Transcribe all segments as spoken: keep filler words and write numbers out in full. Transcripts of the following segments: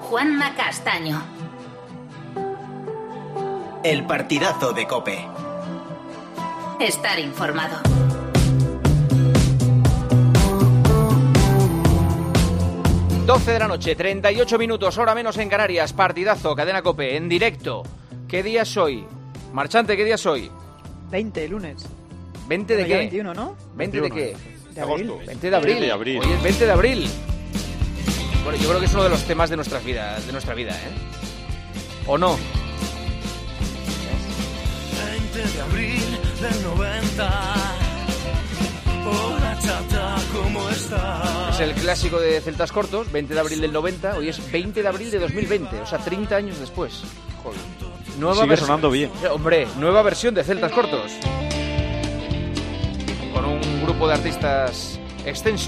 Juanma Castaño. El partidazo de COPE. Estar informado. doce de la noche, treinta y ocho minutos, hora menos en Canarias. Partidazo, Cadena COPE, en directo. ¿Qué día es hoy? Marchante, ¿qué día es hoy? veinte, lunes. ¿veinte de Bueno, qué? veintiuno, ¿no? ¿veinte de qué? De abril. veinte de abril. veinte de abril. Hoy es veinte de abril. Bueno, yo creo que es uno de los temas de nuestras vidas, de nuestra vida, ¿eh? ¿O no? veinte de abril del noventa. Hola chata, ¿cómo estás? Es el clásico de Celtas Cortos, veinte de abril del noventa. Hoy es veinte de abril de dos mil veinte, o sea, treinta años después. Joder. Nueva Sigue versión. sonando bien. Hombre, nueva versión de Celtas Cortos. Con un grupo de artistas extenso.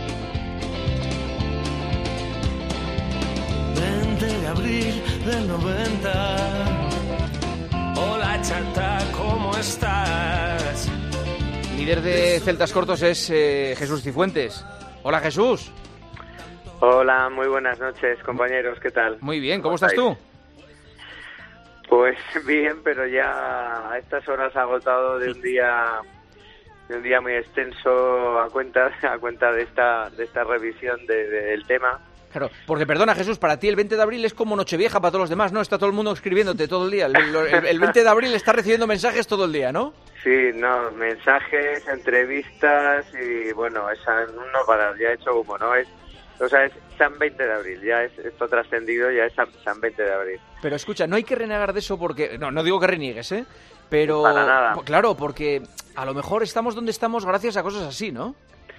veinte de abril del noventa. Hola chata, ¿cómo estás? Líder de Celtas Cortos es eh, Jesús Cifuentes. Hola, Jesús. Hola, muy buenas noches, compañeros, ¿qué tal? Muy bien, ¿cómo estás tú? Pues bien, pero ya a estas horas agotado de un día de un día muy extenso a cuenta a cuenta de esta de esta revisión de, de, del tema. Claro, porque perdona, Jesús, para ti el veinte de abril es como Nochevieja para todos los demás, ¿no? Está todo el mundo escribiéndote todo el día. El, el, el veinte de abril está recibiendo mensajes todo el día, ¿no? Sí, no, mensajes, entrevistas y bueno, es no para, ya he hecho humo, ¿no? Es, o sea, es San veinte de abril, ya es esto trascendido, ya es San, San veinte de abril. Pero escucha, no hay que renegar de eso porque... No, no digo que reniegues, ¿eh? Pero... Para nada. Claro, porque a lo mejor estamos donde estamos gracias a cosas así, ¿no?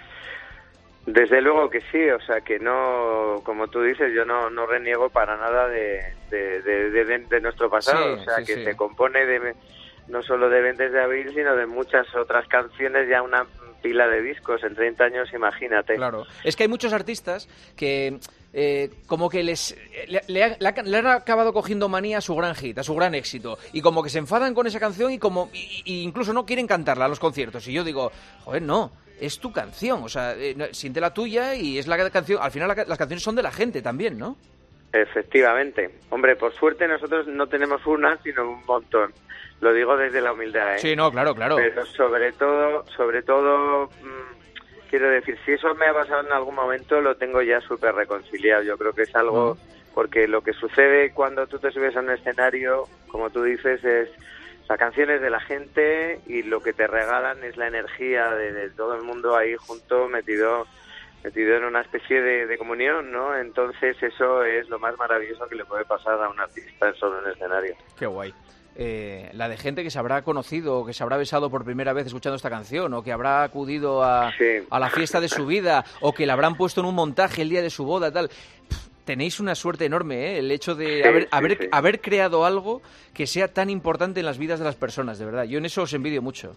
Desde luego que sí, o sea que no, como tú dices, yo no, no reniego para nada de, de, de, de, de nuestro pasado, Sí, o sea sí, que sí. se compone de no solo de veinte de abril, sino de muchas otras canciones, ya una pila de discos, en treinta años, imagínate. Claro, es que hay muchos artistas que eh, como que les le, le, ha- le ha- le han acabado cogiendo manía a su gran hit, a su gran éxito, y como que se enfadan con esa canción y como y, y incluso no quieren cantarla a los conciertos. Y yo digo, joder, no, es tu canción, o sea, eh, no, siente la tuya y es la canción. Al final la, las canciones son de la gente también, ¿no? Efectivamente. Hombre, por suerte nosotros no tenemos una, sino un montón. Lo digo desde la humildad, ¿eh? Sí, no, claro, claro. Pero sobre todo, sobre todo, mmm, quiero decir, si eso me ha pasado en algún momento, lo tengo ya súper reconciliado. Yo creo que es algo, Mm. porque lo que sucede cuando tú te subes a un escenario, como tú dices, es la canción es de la gente y lo que te regalan es la energía de, de todo el mundo ahí junto, metido metido en una especie de, de comunión, ¿no? Entonces eso es lo más maravilloso que le puede pasar a un artista sobre un escenario. Qué guay. Eh, la de gente que se habrá conocido o que se habrá besado por primera vez escuchando esta canción, o que habrá acudido a, Sí. a la fiesta de su vida, o que la habrán puesto en un montaje el día de su boda, tal. Pff, tenéis una suerte enorme, ¿eh? El hecho de Sí, haber, sí, haber, sí. haber creado algo que sea tan importante en las vidas de las personas, de verdad. Yo en eso os envidio mucho.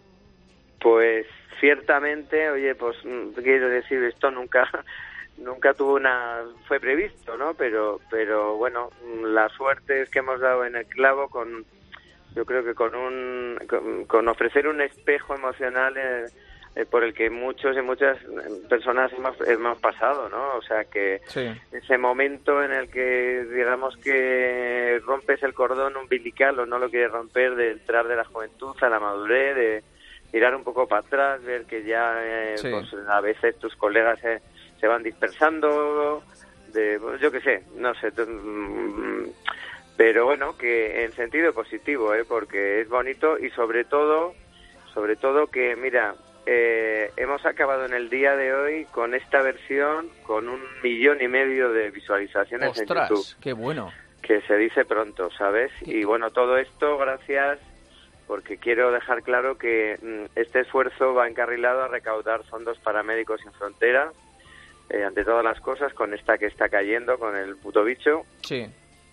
Pues ciertamente, oye, pues mm, quiero decir, esto nunca nunca tuvo una fue previsto, ¿no? Pero pero bueno, mm, la suerte es que hemos dado en el clavo con yo creo que con un con, con ofrecer un espejo emocional eh, eh, por el que muchos y muchas personas hemos, hemos pasado, ¿no? O sea que Sí. ese momento en el que digamos que rompes el cordón umbilical o no lo quieres romper, de entrar de la juventud a la madurez, de mirar un poco para atrás, ver que ya eh, Sí. pues a veces tus colegas eh, se van dispersando, de pues, yo qué sé, no sé, t- mm, pero bueno, que en sentido positivo, ¿eh? Porque es bonito y sobre todo, sobre todo que mira, eh, hemos acabado en el día de hoy con esta versión con un millón y medio de visualizaciones en YouTube, Ostras, qué bueno. que se dice pronto, ¿sabes? Y bueno, todo esto gracias, porque quiero dejar claro que mm, este esfuerzo va encarrilado a recaudar fondos para Médicos Sin Fronteras, eh, ante todas las cosas, con esta que está cayendo, con el puto bicho. Sí.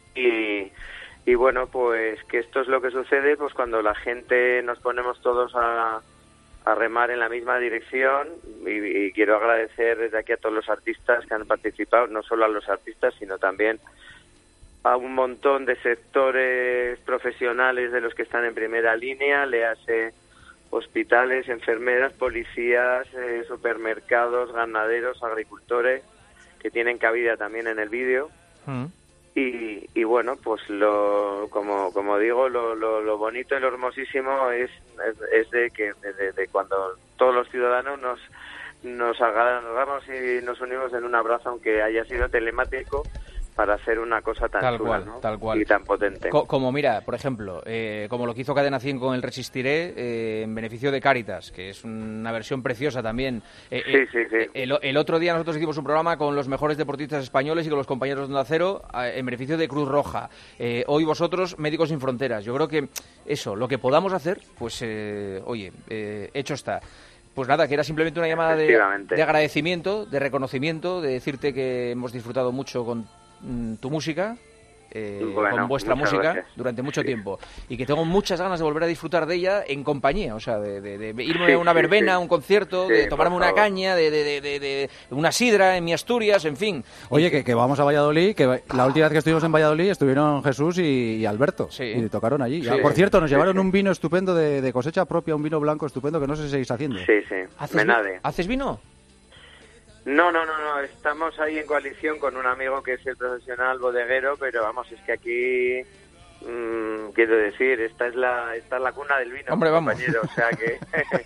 Y, y bueno, pues que esto es lo que sucede pues cuando la gente nos ponemos todos a, a remar en la misma dirección, y, y quiero agradecer desde aquí a todos los artistas que han participado, no solo a los artistas, sino también a un montón de sectores profesionales de los que están en primera línea, le hace hospitales, enfermeras, policías, eh, supermercados, ganaderos, agricultores, que tienen cabida también en el vídeo. Mm. Y, y bueno, pues lo como como digo, lo, lo, lo bonito y lo hermosísimo es, es, es de que de, de cuando todos los ciudadanos nos nos agarramos y nos unimos en un abrazo, aunque haya sido telemático, para hacer una cosa tan tal chula, cual, ¿no? tal cual. Y tan potente. Co como mira, por ejemplo, eh, como lo que hizo Cadena cien con el Resistiré, eh, en beneficio de Cáritas, que es una versión preciosa también. Eh, sí, sí, sí. Eh, el, el otro día nosotros hicimos un programa con los mejores deportistas españoles y con los compañeros de Onda Cero, eh, en beneficio de Cruz Roja. Eh, hoy vosotros, Médicos Sin Fronteras. Yo creo que eso, lo que podamos hacer, pues, eh, oye, eh, hecho está. Pues nada, que era simplemente una llamada de, de agradecimiento, de reconocimiento, de decirte que hemos disfrutado mucho con mm, tu música, eh, bueno, con vuestra música, gracias. durante mucho sí. tiempo. Y que tengo muchas ganas de volver a disfrutar de ella en compañía, o sea, de, de, de irme sí, a una sí, verbena, a sí. un concierto, sí, de tomarme una favor. caña, de, de, de, de, de una sidra en mi Asturias, en fin. Oye, que, que vamos a Valladolid, que la última vez que estuvimos en Valladolid estuvieron Jesús y, y Alberto, sí. y tocaron allí. Sí. Ah, por cierto, nos llevaron un vino estupendo de, de cosecha propia, un vino blanco estupendo que no sé si seguís haciendo. Sí, sí, ¿Haces, Menade. ¿Haces vino? No, no, no, no, estamos ahí en coalición con un amigo que es el profesional bodeguero, pero vamos, es que aquí, mmm, quiero decir, esta es la esta es la cuna del vino, hombre, vamos. compañero, o sea que,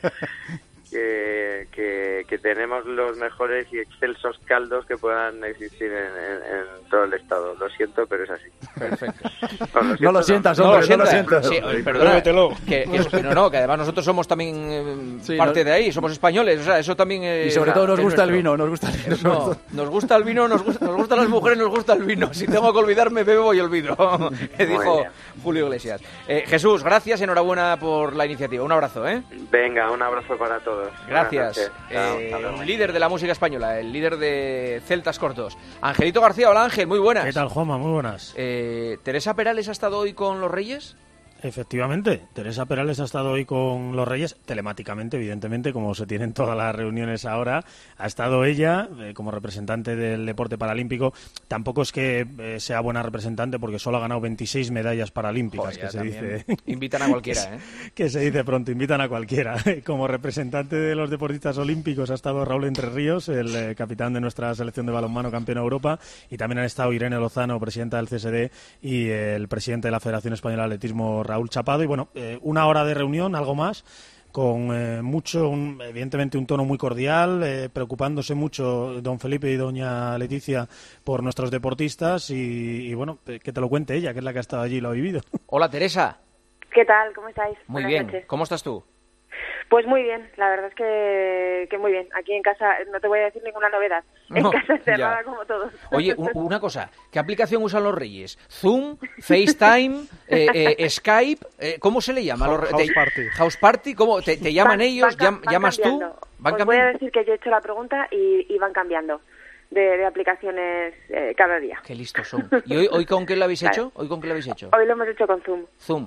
que, que, que tenemos los mejores y excelsos caldos que puedan existir en, en, en todo el estado. Lo siento, pero es así. Perfecto. No, lo No lo sientas, No, hombre, lo no lo sientas. sientas. Sí, oye, perdona, que, que, que no, no, que además nosotros somos también eh, Sí, parte ¿no? de ahí, somos españoles, o sea, eso también eh, Y sobre todo nos es gusta el nuestro. vino, nos gusta el vino. No, nos gusta el vino, nos, gusta, nos gustan las mujeres, nos gusta el vino. Si tengo que olvidarme, bebo y olvido, que dijo bien. Julio Iglesias. Eh, Jesús, gracias, enhorabuena por la iniciativa. Un abrazo, ¿eh? Venga, un abrazo para todos. Gracias. Chao, Eh, hasta luego. un líder de la música española, el líder de Celtas Cortos. Angelito García, hola Ángel, muy buenas. ¿Qué tal, Juanma? Muy buenas. Eh, ¿Teresa Perales ha estado hoy con los Reyes? Efectivamente, Teresa Perales ha estado hoy con los Reyes, telemáticamente, evidentemente, como se tienen todas las reuniones ahora. Ha estado ella eh, como representante del deporte paralímpico. Tampoco es que eh, sea buena representante porque solo ha ganado veintiséis medallas paralímpicas, Joder, que se también dice. invitan a cualquiera, ¿eh? Que se dice pronto, invitan a cualquiera. Como representante de los deportistas olímpicos ha estado Raúl Entre Ríos, el eh, capitán de nuestra selección de balonmano, campeón de Europa, y también han estado Irene Lozano, presidenta del C S D, y eh, el presidente de la Federación Española de Atletismo, Raúl Chapado. Y bueno, eh, una hora de reunión, algo más, con eh, mucho, un, evidentemente un tono muy cordial, eh, preocupándose mucho don Felipe y doña Leticia por nuestros deportistas y, y bueno, que te lo cuente ella, que es la que ha estado allí y lo ha vivido. Hola Teresa. ¿Qué tal? ¿Cómo estáis? Muy Buenas bien. noches. ¿Cómo estás tú? Pues muy bien, la verdad es que, que muy bien. Aquí en casa no te voy a decir ninguna novedad. En No, casa encerrada ya. como todos. Oye, u- una cosa, ¿qué aplicación usan los Reyes? ¿Zoom? ¿FaceTime? Eh, eh, ¿Skype? Eh, ¿Cómo se le llama? a los re- House te- Party. ¿House Party? ¿Cómo? ¿Te, te llaman Van- ellos? van cam- ¿Llam- van ¿Llamas tú? cambiando. ¿Van Os voy a cambiando? decir que yo he hecho la pregunta y, y van cambiando de, de aplicaciones eh, cada día. Qué listos son. ¿Y hoy, hoy con qué lo habéis Claro. hecho? ¿Hoy con qué lo habéis hecho? Hoy lo hemos hecho con Zoom. Zoom.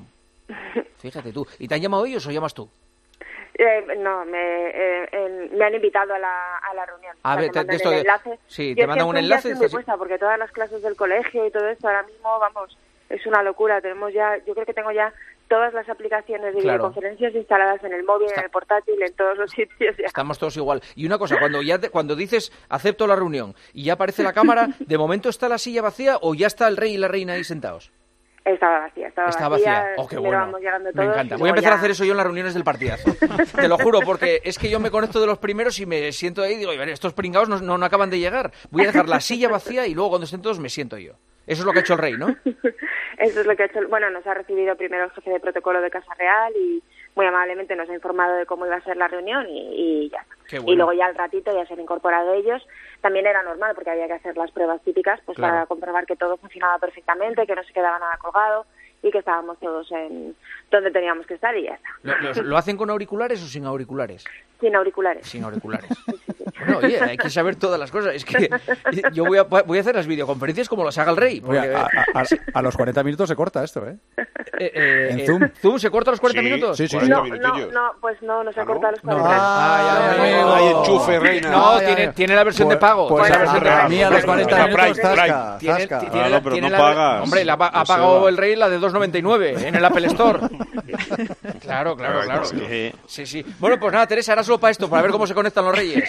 Fíjate tú. ¿Y te han llamado ellos o llamas tú? Eh, no, me, eh, eh, me han invitado a la, a la reunión. A O sea, ver, me te- mandan de esto el de- enlace. sí, Yo te es mandan que un en Zoom enlace, ya estoy muy estás- puesta porque todas las clases del colegio y todo esto ahora mismo, vamos, es una locura. Tenemos ya, yo creo que tengo ya todas las aplicaciones de Claro. videoconferencias instaladas en el móvil, Está- en el portátil, en todos los sitios ya. Estamos todos igual. Y una cosa, cuando ya te- cuando dices acepto la reunión y ya aparece la cámara, ¿de momento está la silla vacía o ya está el rey y la reina ahí sentados? Estaba vacía, estaba Está vacía. vacía. Oh, qué primero bueno. vamos llegando Me todos encanta. y Voy a luego empezar a ya- hacer eso yo en las reuniones del partidazo. Te lo juro, porque es que yo me conecto de los primeros y me siento ahí y digo, "Oye, estos pringados no, no, no acaban de llegar. Voy a dejar la silla vacía y luego cuando estén todos me siento yo". Eso es lo que ha hecho el rey, ¿no? Eso es lo que ha hecho. Bueno, nos ha recibido primero el jefe de protocolo de Casa Real y muy amablemente nos ha informado de cómo iba a ser la reunión y, y ya está. Qué bueno. Y luego ya al ratito ya se han incorporado ellos. También era normal porque había que hacer las pruebas típicas pues Claro. para comprobar que todo funcionaba perfectamente, que no se quedaba nada colgado y que estábamos todos en donde teníamos que estar y ya está. ¿Lo, lo- lo hacen con auriculares o sin auriculares? Sin auriculares. Sin auriculares. Bueno, oye, hay que saber todas las cosas. Es que yo voy a, voy a hacer las videoconferencias como las haga el rey. Oye, Porque, a, a- a- a los cuarenta minutos se corta esto, ¿eh? eh, eh, en eh, Zoom. ¿Zoom se corta los cuarenta Sí, minutos? Sí, sí, sí. cuarenta No, minutillos. no, no, pues no, nos ha ¿Ah, no? cortado los No. cuarenta. Ah, ya, ya, amigo. Hay enchufe, reina. No, Ay, tiene, ay, ay. tiene la versión de Pues- pago. Pues tiene la a- versión de a pago. mí a los cuarenta Prime, minutos, Prime. zasca, Tiene, zasca. tiene Claro, la- pero tiene no la- pagas. Hombre, la, ha No se pagado va. el rey la de dos noventa y nueve en el Apple Store. Claro, claro, claro. Sí. Sí, sí. Bueno, pues nada, Teresa, ahora solo para esto, para ver cómo se conectan los reyes.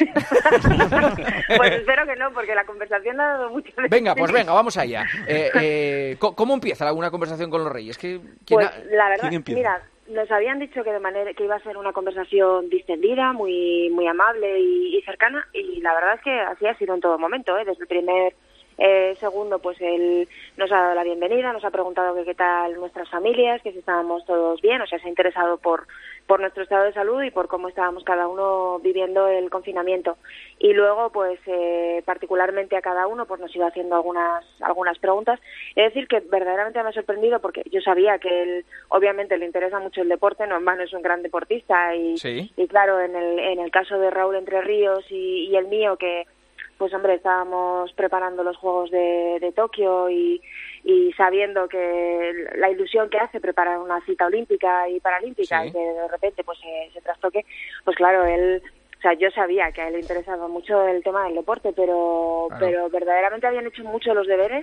Pues espero que no, porque la conversación ha dado mucho de Venga, sí. pues venga, vamos allá. Eh, eh, ¿cómo, ¿Cómo empieza una conversación con los reyes? ¿Qué, quién Pues ha- la verdad, ¿Quién empieza? mira, nos habían dicho que de manera que iba a ser una conversación distendida, muy muy amable y, y cercana, y la verdad es que así ha sido en todo momento, ¿eh? Desde el primer eh, segundo, pues él nos ha dado la bienvenida, nos ha preguntado que qué tal nuestras familias, que si estábamos todos bien, o sea, se ha interesado por por nuestro estado de salud y por cómo estábamos cada uno viviendo el confinamiento. Y luego, pues, eh, particularmente a cada uno, pues nos iba haciendo algunas algunas preguntas. Es decir, que verdaderamente me ha sorprendido porque yo sabía que él, obviamente, le interesa mucho el deporte, no en vano es un gran deportista y, Sí. y claro, en el, en el caso de Raúl Entre Ríos y, y el mío, que pues hombre, estábamos preparando los Juegos de, de Tokio y, y sabiendo que la ilusión que hace preparar una cita olímpica y paralímpica Sí. y que de repente pues se, se trastoque, pues claro, él, o sea, yo sabía que a él le interesaba mucho el tema del deporte, pero, Claro. pero verdaderamente habían hecho mucho los deberes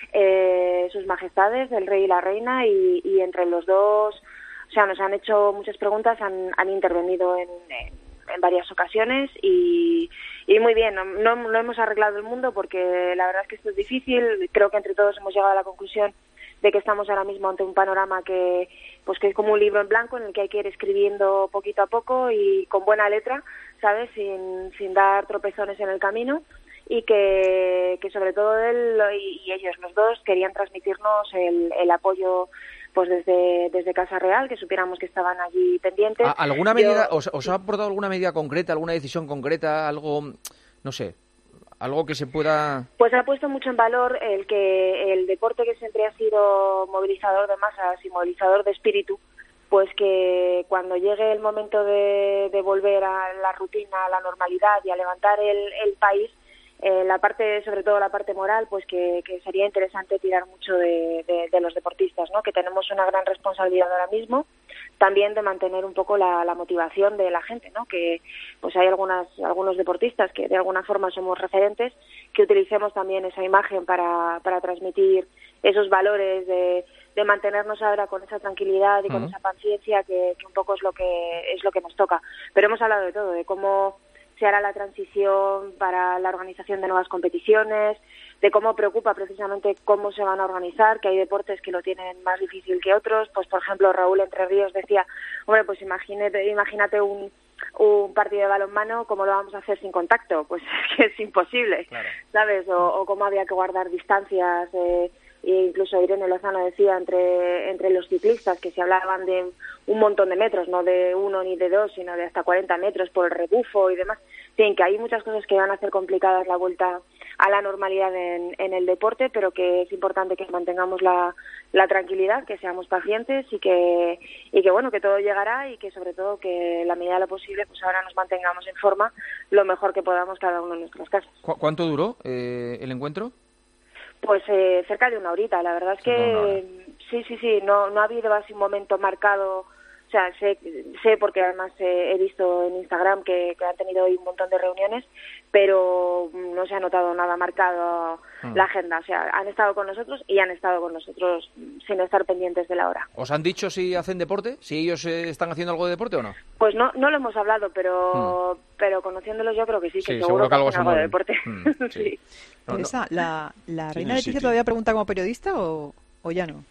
eh, sus majestades, el rey y la reina, y, y entre los dos, o sea, nos han hecho muchas preguntas, han, han intervenido en, en, en varias ocasiones y, y muy bien, no, no, no hemos arreglado el mundo porque la verdad es que esto es difícil, creo que entre todos hemos llegado a la conclusión de que estamos ahora mismo ante un panorama que pues que es como un libro en blanco en el que hay que ir escribiendo poquito a poco y con buena letra, ¿sabes? Sin, sin dar tropezones en el camino y que, que sobre todo él y, y ellos los dos querían transmitirnos el, el apoyo pues desde desde Casa Real, que supiéramos que estaban allí pendientes. ¿A- ¿Alguna Yo- medida, os, os ha aportado alguna medida concreta, alguna decisión concreta, algo, no sé, algo que se pueda... Pues ha puesto mucho en valor el que el deporte, que siempre ha sido movilizador de masas y movilizador de espíritu, pues que cuando llegue el momento de, de volver a la rutina, a la normalidad y a levantar el, el país, eh, la parte, sobre todo la parte moral, pues que, que sería interesante tirar mucho de, de, de los deportistas, ¿no? Que tenemos una gran responsabilidad ahora mismo, también de mantener un poco la, la motivación de la gente, ¿no? Que pues hay algunas algunos deportistas que de alguna forma somos referentes, que utilicemos también esa imagen para, para transmitir esos valores de, de mantenernos ahora con esa tranquilidad y con Ujú. esa paciencia que, que un poco es lo que es lo que nos toca. Pero hemos hablado de todo, de cómo se hará la transición para la organización de nuevas competiciones, de cómo preocupa precisamente cómo se van a organizar, que hay deportes que lo tienen más difícil que otros. Pues, por ejemplo, Raúl Entre Ríos decía, hombre, pues imagínate, imagínate un, un partido de balonmano, ¿cómo lo vamos a hacer sin contacto? Pues es que es imposible, Claro. ¿sabes? O, o cómo había que guardar distancias, eh, e incluso Irene Lozano decía entre entre los ciclistas que se hablaban de un montón de metros, no de uno ni de dos, sino de hasta cuarenta metros por el rebufo y demás. En fin, que hay muchas cosas que van a hacer complicadas la vuelta a la normalidad en, en el deporte, pero que es importante que mantengamos la, la tranquilidad, que seamos pacientes y que y que bueno, que todo llegará y que sobre todo que en la medida de lo posible pues ahora nos mantengamos en forma lo mejor que podamos cada uno en nuestras casas. ¿Cu- ¿Cuánto duró eh, el encuentro? Pues eh, cerca de una horita, la verdad es Cerca de una hora. que sí, sí, sí, no no ha habido así un momento marcado, o sea, sé, sé porque además eh, he visto en Instagram que, que han tenido hoy un montón de reuniones, pero no se ha notado nada marcado Mm. la agenda, o sea, han estado con nosotros y han estado con nosotros sin estar pendientes de la hora. ¿Os han dicho si hacen deporte? ¿Si ellos eh, están haciendo algo de deporte o no? Pues no no lo hemos hablado, pero pero conociéndolos yo creo que sí, que Sí, seguro, seguro que algo hacen se algo de mueven. deporte. Mm, sí. Sí. No, no. Teresa, ¿la, la reina Tiene Leticia sitio. todavía pregunta como periodista o, o ya no?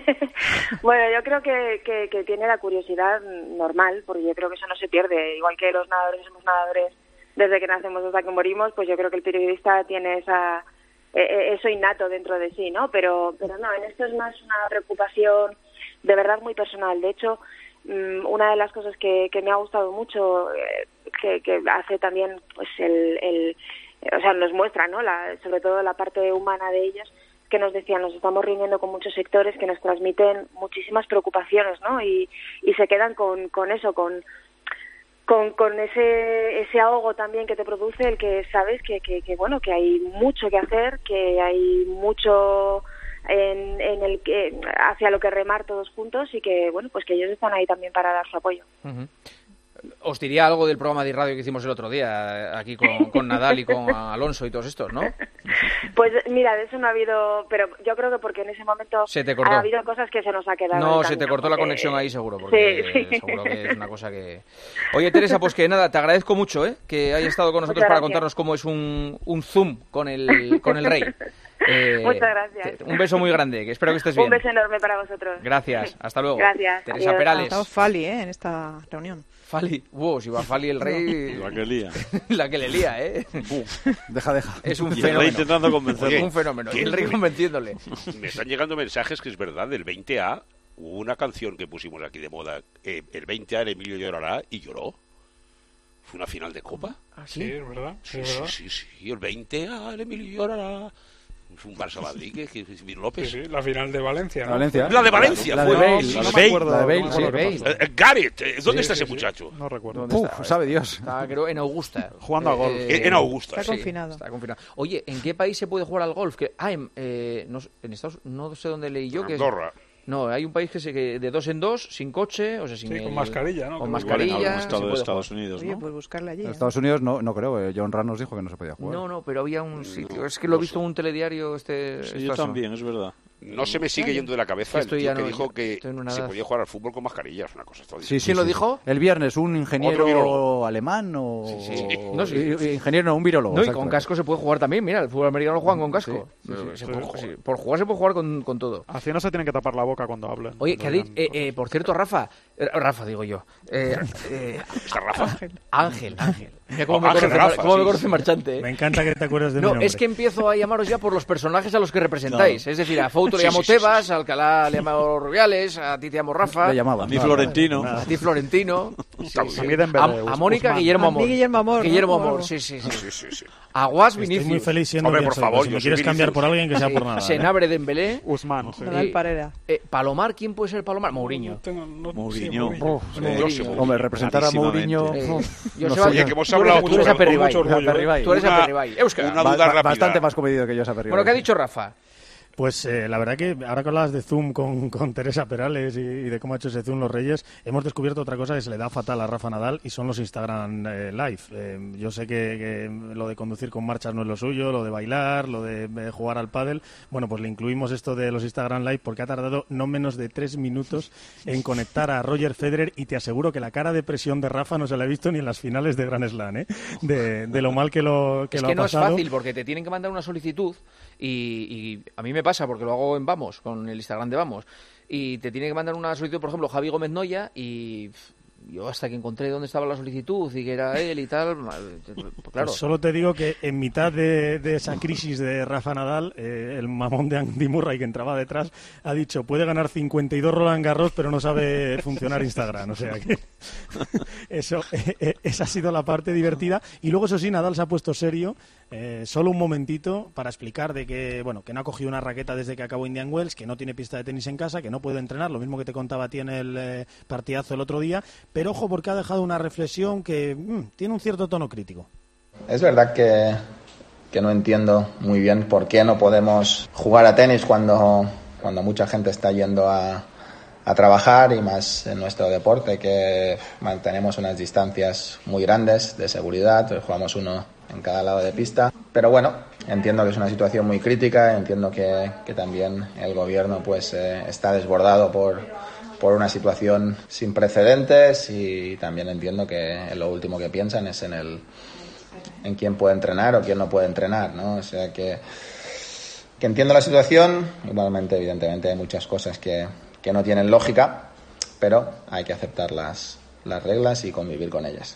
Bueno, yo creo que, que, que tiene la curiosidad normal, porque yo creo que eso no se pierde. Igual que los nadadores somos nadadores desde que nacemos hasta que morimos, pues yo creo que el periodista tiene esa eh, eso innato dentro de sí, ¿no? Pero, pero no, en esto es más una preocupación de verdad muy personal. De hecho, mmm, una de las cosas que, que me ha gustado mucho, eh, que, que hace también, pues el, el, o sea, nos muestra, ¿no? La, sobre todo la parte humana de ellos, que nos decían, nos estamos reuniendo con muchos sectores que nos transmiten muchísimas preocupaciones, ¿no? Y, y se quedan con, con eso, con, con, con ese, ese ahogo también que te produce el que sabes que, que, que, bueno, que hay mucho que hacer, que hay mucho en, en el que, hacia lo que remar todos juntos y que, bueno, pues que ellos están ahí también para dar su apoyo. Ujú. os diría algo del programa de radio que hicimos el otro día, aquí con, con Nadal y con Alonso y todos estos, ¿no? Pues mira, de eso no ha habido, pero yo creo que porque en ese momento se te cortó. ha habido cosas que se nos ha quedado. No, en se te camino, cortó la porque... conexión ahí seguro, porque sí, sí. seguro que es una cosa que... Oye, Teresa, pues que nada, te agradezco mucho, ¿eh? Que hayas estado con nosotros Muchas para gracias. contarnos cómo es un, un Zoom con el, con el rey. Eh, Muchas gracias. te- un beso muy grande, que espero que estés bien. Un beso enorme para vosotros. Gracias, hasta luego. Gracias. Teresa Adiós. Perales. Ha estado Fali, ¿eh? En esta reunión. Fali, wow, si va Fali el rey... La que lía. La que le lía, ¿eh? Deja, deja. Es un Y el fenómeno. rey intentando convencerlo. Un fenómeno. Y ¿Qué? el rey convenciéndole. Me están llegando mensajes que es verdad, del veinte A, hubo una canción que pusimos aquí de moda, eh, el veinte A, el Emilio llorará, y lloró. Fue una final de Copa. ¿Ah, Sí, es verdad. Sí, es sí, verdad. sí, sí, el veinte A, el Emilio llorará. Fue un Barça-Madrid, que, que, que López. Sí, sí, la final de Valencia, ¿no? Valencia. La de Valencia, La fue. de Bale. No, La no de me Bale. acuerdo, La de no Bale, me sí, acuerdo qué Bale. pasó. Eh, Gareth, eh, ¿dónde Sí, está sí, ese sí. muchacho? No recuerdo. ¿Dónde Puf, estaba? sabe Dios. Está, creo, en Augusta. Jugando a golf. En- en Augusta. Está sí, confinado. Está confinado. Oye, ¿en qué país se puede jugar al golf? Que, ah, en, eh, no, sé- en Estados no sé dónde leí yo que es- Andorra. no, hay un país que se que de dos en dos, sin coche, o sea, sin Sí, el- con mascarilla, ¿no? Con Creo que Igual en mascarilla. algún se estado de puede Estados jugar. Unidos, Oye, ¿no? pues buscarle allí. En ¿eh? Estados Unidos no, no creo. eh, John Ram nos dijo que no se podía jugar. No, no, pero había un sitio. Es que lo he visto en un telediario este. Sí, esto yo eso. también, es verdad. No se me sigue yendo de la cabeza el Estoy tío ya que no- dijo que estoy en una se edad. podía jugar al fútbol con mascarillas, una cosa Sí, extraordinaria. sí, ¿Quién lo sí. dijo? El viernes, un Otro ingeniero virólogo. alemán o... Sí, sí. No, sí. i- Ingeniero, no, un virólogo. No, y exacto. con casco se puede jugar también. Mira, el fútbol americano lo juegan con casco. Sí, sí, Se sí. puede- Sí. sí, por jugar se puede jugar con, con todo. Así no se tienen que tapar la boca cuando hablan. Oye, que ha Cuando dicho, digan eh, eh, por cierto, Rafa, eh, Rafa digo yo, eh, eh, ¿Está Rafa? Ángel, Ángel. Mira cómo, Oh, me, Ángel conoce, Rafa, cómo me sí, conoce sí. Marchante. ¿eh? Me encanta que te acuerdes de mi No, nombre. es que empiezo a llamaros ya por los personajes a los que representáis. Es decir, a Fouto le Sí, llamo sí, sí, Tebas, sí. a Alcalá le llamo Rubiales, a ti te llamo Rafa, Le llamaba. A mí No, Florentino. a ti Florentino, sí, A sí. mí Dembélé, a, a Mónica Guzmán. Guillermo A mí Amor. Guillermo Amor, ¿no? Guillermo O Amor, algo. sí, sí, sí. Sí, sí, sí. A Guas Estoy Vinicius. muy feliz siendo Hombre, quien por soy, favor, pero si yo me soy quieres cambiar Vinicius. por alguien que sea por nada. ¿eh? Senabre Dembélé. Usman. sí. Nadal Parera. Eh, Palomar, ¿quién puede ser Palomar? Mourinho. No tengo- no- Mourinho. sí, Mourinho. Sí, Mourinho. Mourinho. Hombre, representar a Clarísimamente. Mourinho... Eh, uf, Joseba- no sé. Oye, que hemos tú hablado eres- tú eres mucho- Aperribay. con mucho orgullo, Aperribay. Tú eres Una- Aperribay. Euskara. una Ba- duda ba- rápida. Bastante más comedido que yo, esa Bueno, ¿qué ha dicho Rafa? Pues eh, la verdad que ahora que hablabas de Zoom con, con Teresa Perales y, y de cómo ha hecho ese Zoom los Reyes, hemos descubierto otra cosa que se le da fatal a Rafa Nadal y son los Instagram eh, Live. Eh, yo sé que, que lo de conducir con marchas no es lo suyo, lo de bailar, lo de eh, jugar al pádel. Bueno, pues le incluimos esto de los Instagram Live porque ha tardado no menos de tres minutos en conectar a Roger Federer y te aseguro que la cara de presión de Rafa no se la he visto ni en las finales de Grand Slam, ¿eh? de, de lo mal que lo, que Es lo que ha no es pasado. fácil porque te tienen que mandar una solicitud y, y a mí me pasa porque lo hago en Vamos, con el Instagram de Vamos, y te tiene que mandar una solicitud, por ejemplo, Javi Gómez Noya, y pff, yo hasta que encontré dónde estaba la solicitud y que era él y tal, claro. Pues solo te digo que en mitad de, de esa crisis de Rafa Nadal, eh, el mamón de Andy Murray que entraba detrás ha dicho puede ganar cincuenta y dos Roland Garros pero no sabe funcionar Instagram, o sea que eso eh, eh, esa ha sido la parte divertida y luego eso sí Nadal se ha puesto serio eh, solo un momentito para explicar de que bueno que no ha cogido una raqueta desde que acabó Indian Wells, que no tiene pista de tenis en casa, que no puede entrenar, lo mismo que te contaba tiene el eh, partidazo el otro día, pero ojo porque ha dejado una reflexión que mm, tiene un cierto tono crítico. Es verdad que, que no entiendo muy bien por qué no podemos jugar a tenis cuando, cuando mucha gente está yendo a, a trabajar y más en nuestro deporte, que mantenemos unas distancias muy grandes de seguridad, jugamos uno en cada lado de pista. Pero bueno, entiendo que es una situación muy crítica, entiendo que, que también el gobierno pues eh, está desbordado por... por una situación sin precedentes y también entiendo que lo último que piensan es en el en quién puede entrenar o quién no puede entrenar, ¿no? O sea que, que entiendo la situación, igualmente evidentemente hay muchas cosas que, que no tienen lógica, pero hay que aceptar las, las reglas y convivir con ellas.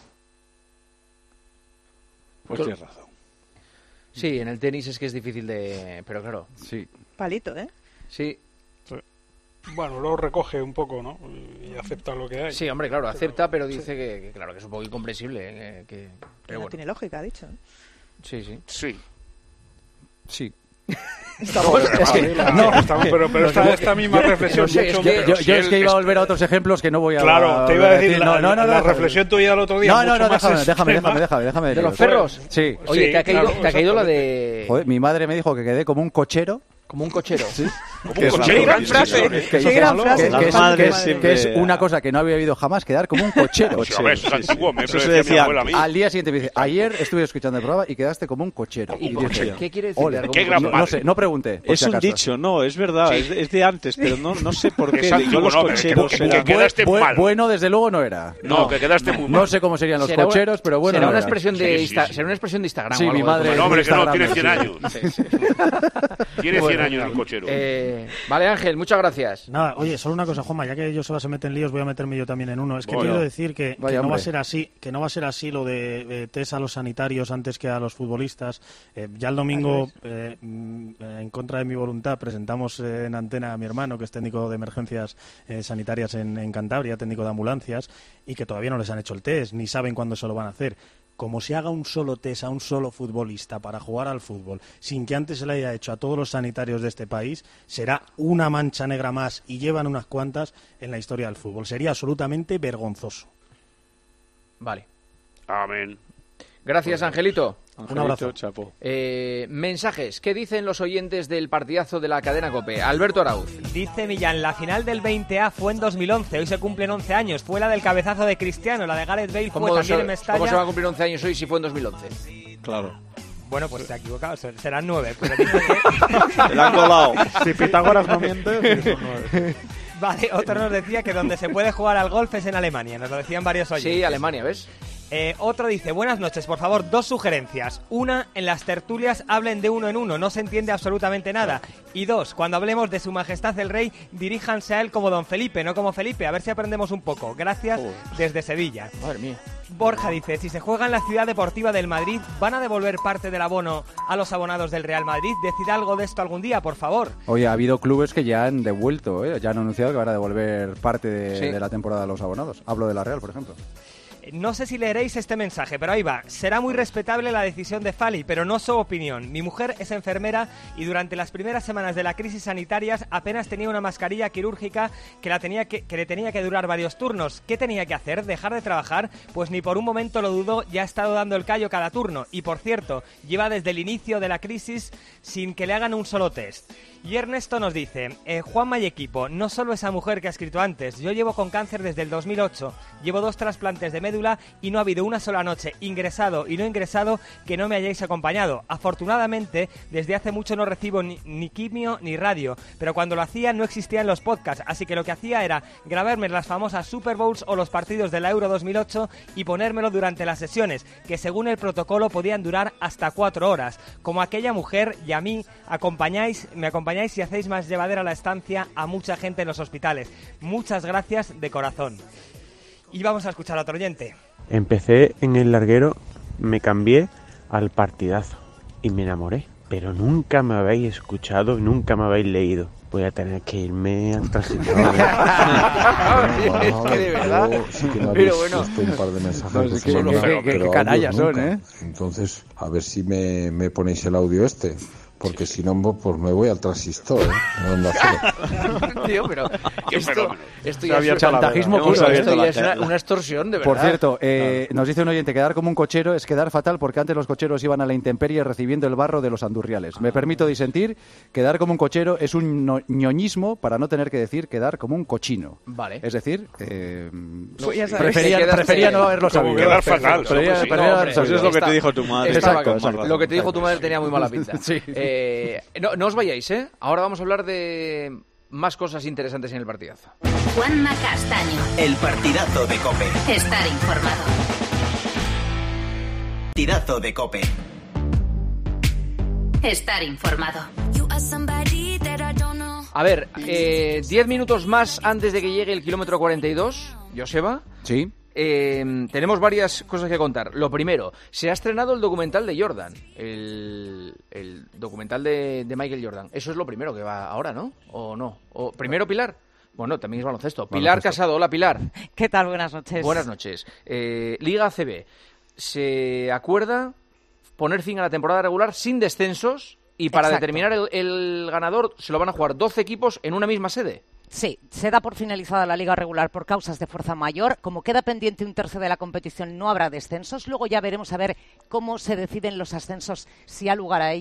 Pues tienes razón. Sí, en el tenis es que es difícil de... pero claro. Sí. Palito, ¿eh? Sí. Bueno, luego recoge un poco, ¿no? Y acepta lo que hay. Sí, hombre, claro, acepta, pero dice que, que claro, que es un poco incomprensible. ¿eh? Que, Que pero no bueno. tiene lógica, ha dicho. Sí, sí. Sí. Sí. Estamos, es que, no, estamos, pero, pero esta, esta misma reflexión... no sé, mucho es que- menos. Yo, yo es que iba a volver a otros ejemplos que no voy a... Claro, te iba a decir, la, no, no, no, la déjame. reflexión tuya el otro día... No, no, mucho no, más déjame, déjame, extrema. déjame, déjame, déjame. ¿De decirlo. los perros? Sí. Oye, Sí, te ha caído, claro, te ha caído la de... Joder, mi madre me dijo que quedé como un cochero Como un cochero. Sí. Como Que un es una- cochero. gran frase. que- Qué que- gran que- frase. que- Las que es- madres que es- siempre- que es una cosa que no había oído jamás, quedar como un cochero. Sí, a ver, eso es antiguo, me Eso lo se decía mi decía abuela a mí. Al día siguiente me dice, ayer estuve escuchando el programa y quedaste como un cochero. ¿Y Y por dije, qué? ¿Qué quiere decir? ole, Qué como un gran cochero. padre. No sé, no pregunté. por Es si un acaso. dicho, no, es verdad, Sí. es, de, es de antes, pero no, no sé por qué. Es Yo antiguo, los no, pero cocheros que- que- eran- que quedaste Bue- mal. Bueno, desde luego no era. No, que quedaste muy mal. No sé cómo serían los Será una- cocheros, pero bueno. será no una era. expresión de Sí, sí, Insta- sí. será una expresión de Instagram. Sí, o algo mi de madre- como- No, hombre, que no, Instagram, tiene cien sí. años. Tiene cien Bueno, años el cochero. Eh, vale, Ángel, muchas gracias. Nada, oye, solo una cosa, Juanma, ya que Joseba se mete en líos, voy a meterme yo también en uno. Es que Vaya. quiero decir que, que Vaya no va a hombre. ser así, que no va a ser así lo de, de test a los sanitarios antes que a los futbolistas. Eh, ya el domingo, eh, mm, en contra de mi voluntad, presentamos eh, en antena a mi hermano, que es técnico de emergencias eh, sanitarias en, en Cantabria, técnico de ambulancias, y que todavía no les han hecho el test, ni saben cuándo se lo van a hacer. Como se haga un solo test a un solo futbolista para jugar al fútbol, sin que antes se le haya hecho a todos los sanitarios de este país, será una mancha negra más, y llevan unas cuantas en la historia del fútbol. Sería absolutamente vergonzoso. Vale. Amén. Gracias, Angelito. Un abrazo. Chapo. Eh, mensajes. ¿Qué dicen los oyentes del partidazo de la cadena COPE? Alberto Arauz. Dice Millán, la final del veinte A fue en dos mil once, hoy se cumplen once años. Fue la del cabezazo de Cristiano, la de Gareth Bale fue ¿Cómo, también se, en Mestalla. ¿Cómo se va a cumplir once años hoy si fue en dos mil once? Claro. Bueno, pues se ha equivocado, ser- serán nueve. Pero dice que... Le han colado. Si Pitágoras no miente, sí, son nueve. Vale, otro nos decía que donde se puede jugar al golf es en Alemania, nos lo decían varios oyentes. Sí, Alemania, ¿ves? Eh, otro dice, buenas noches, por favor, dos sugerencias. Una, en las tertulias hablen de uno en uno, no se entiende absolutamente nada. Y dos, cuando hablemos de su majestad el rey, diríjanse a él como don Felipe, no como Felipe, a ver si aprendemos un poco. Gracias, desde Sevilla. Madre mía. Borja dice, si se juega en la ciudad deportiva del Madrid, ¿van a devolver parte del abono a los abonados del Real Madrid? Decid algo de esto algún día, por favor. Oye, ha habido clubes que ya han devuelto, ¿eh? Ya han anunciado que van a devolver parte de, Sí. de la temporada a los abonados. Hablo de la Real, por ejemplo. No sé si leeréis este mensaje, pero ahí va. Será muy respetable la decisión de Fali, pero no su opinión. Mi mujer es enfermera y durante las primeras semanas de la crisis sanitarias apenas tenía una mascarilla quirúrgica que, la tenía que, que le tenía que durar varios turnos. ¿Qué tenía que hacer? ¿Dejar de trabajar? Pues ni por un momento lo dudo, ya ha estado dando el callo cada turno. Y por cierto, lleva desde el inicio de la crisis sin que le hagan un solo test. Y Ernesto nos dice, eh, Juanma y equipo, no solo esa mujer que ha escrito antes, yo llevo con cáncer desde el dos mil ocho, llevo dos trasplantes de médula y no ha habido una sola noche, ingresado y no ingresado, que no me hayáis acompañado. Afortunadamente, desde hace mucho no recibo ni, ni quimio ni radio, pero cuando lo hacía no existían los podcasts, así que lo que hacía era grabarme las famosas Super Bowls o los partidos de la Euro dos mil ocho y ponérmelo durante las sesiones, que según el protocolo podían durar hasta cuatro horas. Como aquella mujer y a mí acompañáis, me acompañáis y hacéis más llevadera la estancia a mucha gente en los hospitales. Muchas gracias de corazón. Y vamos a escuchar a otro oyente. Empecé en el larguero, me cambié al partidazo y me enamoré. Pero nunca me habéis escuchado, nunca me habéis leído. Voy a tener que irme al transitorio. Es que de verdad. Yo sí que me Pero habéis bueno. puesto un par de mensajes No, esta es que- semana, que- que- pero que canallas audios son, nunca. ¿eh? Entonces, a ver si me, me ponéis el audio este. Porque si no, pues me voy al transistor, ¿eh? A Onda Cero. Tío, pero esto, esto Se ya ha es abierto la chantajismo veda. puro. Hemos abierto Esto la ya es una, veda. una extorsión, de verdad. Por cierto, eh, nos dice un oyente, quedar como un cochero es quedar fatal porque antes los cocheros iban a la intemperie recibiendo el barro de los andurriales. Me permito disentir, quedar como un cochero es un no- ñoñismo para no tener que decir quedar como un cochino. Vale. Es decir, eh, Pues ya sabes. prefería, Te quedaste- prefería no haberlo como sabido. quedar fatal, Prefería- ¿no? Sí, prefería no, haber hombre, sabido. Pues es lo que Está- te dijo tu madre. Estaba- Exacto, exacto. Lo que te dijo tu madre tenía muy mala pinta. Sí. Eh, no, no os vayáis, ¿eh? Ahora vamos a hablar de más cosas interesantes en el partidazo. Juanma Castaño. El partidazo de COPE. Estar informado. Partidazo de COPE. Estar informado. A ver, eh, diez minutos más antes de que llegue el kilómetro cuarenta y dos, Joseba. Sí. Eh, tenemos varias cosas que contar. Lo primero, se ha estrenado el documental de Jordan, el, el documental de, de Michael Jordan. Eso es lo primero que va ahora, ¿no? ¿O no? ¿O primero Pilar? Bueno, también es baloncesto. Pilar Baloncesto. Casado, hola Pilar. ¿Qué tal? Buenas noches. Buenas noches. Eh, Liga A C B. Se acuerda poner fin a la temporada regular sin descensos y para Exacto. determinar el, el ganador se lo van a jugar doce equipos en una misma sede. Sí, se da por finalizada la liga regular por causas de fuerza mayor. Como queda pendiente un tercio de la competición, no habrá descensos. Luego ya veremos a ver cómo se deciden los ascensos, si ha lugar a ellos,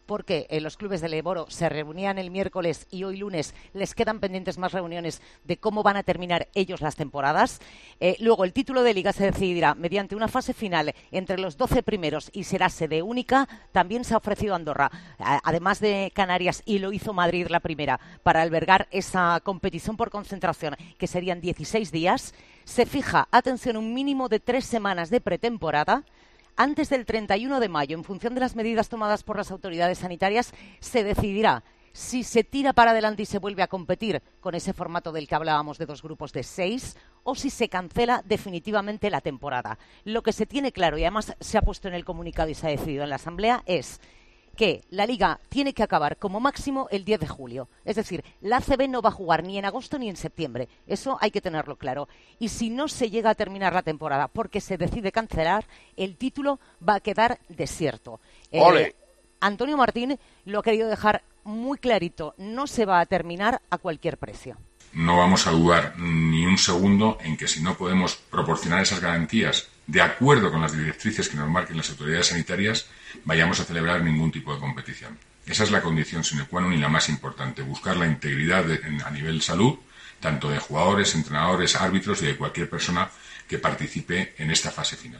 porque eh, los clubes del Leboro se reunían el miércoles y hoy lunes les quedan pendientes más reuniones de cómo van a terminar ellos las temporadas. Eh, luego, el título de Liga se decidirá mediante una fase final entre los doce primeros y será sede única. También se ha ofrecido Andorra, a, además de Canarias, y lo hizo Madrid la primera, para albergar esa competición por concentración, que serían dieciséis días. Se fija, atención, un mínimo de tres semanas de pretemporada. Antes del treinta y uno de mayo, en función de las medidas tomadas por las autoridades sanitarias, se decidirá si se tira para adelante y se vuelve a competir con ese formato del que hablábamos de dos grupos de seis, o si se cancela definitivamente la temporada. Lo que se tiene claro, y además se ha puesto en el comunicado y se ha decidido en la Asamblea, es que la Liga tiene que acabar como máximo el diez de julio. Es decir, la A C B no va a jugar ni en agosto ni en septiembre. Eso hay que tenerlo claro. Y si no se llega a terminar la temporada porque se decide cancelar, el título va a quedar desierto. ¡Ole! Eh, Antonio Martín lo ha querido dejar muy clarito. No se va a terminar a cualquier precio. No vamos a dudar ni un segundo en que si no podemos proporcionar esas garantías de acuerdo con las directrices que nos marquen las autoridades sanitarias, vayamos a celebrar ningún tipo de competición. Esa es la condición sine qua non y la más importante, buscar la integridad de, en, a nivel salud, tanto de jugadores, entrenadores, árbitros y de cualquier persona que participe en esta fase final.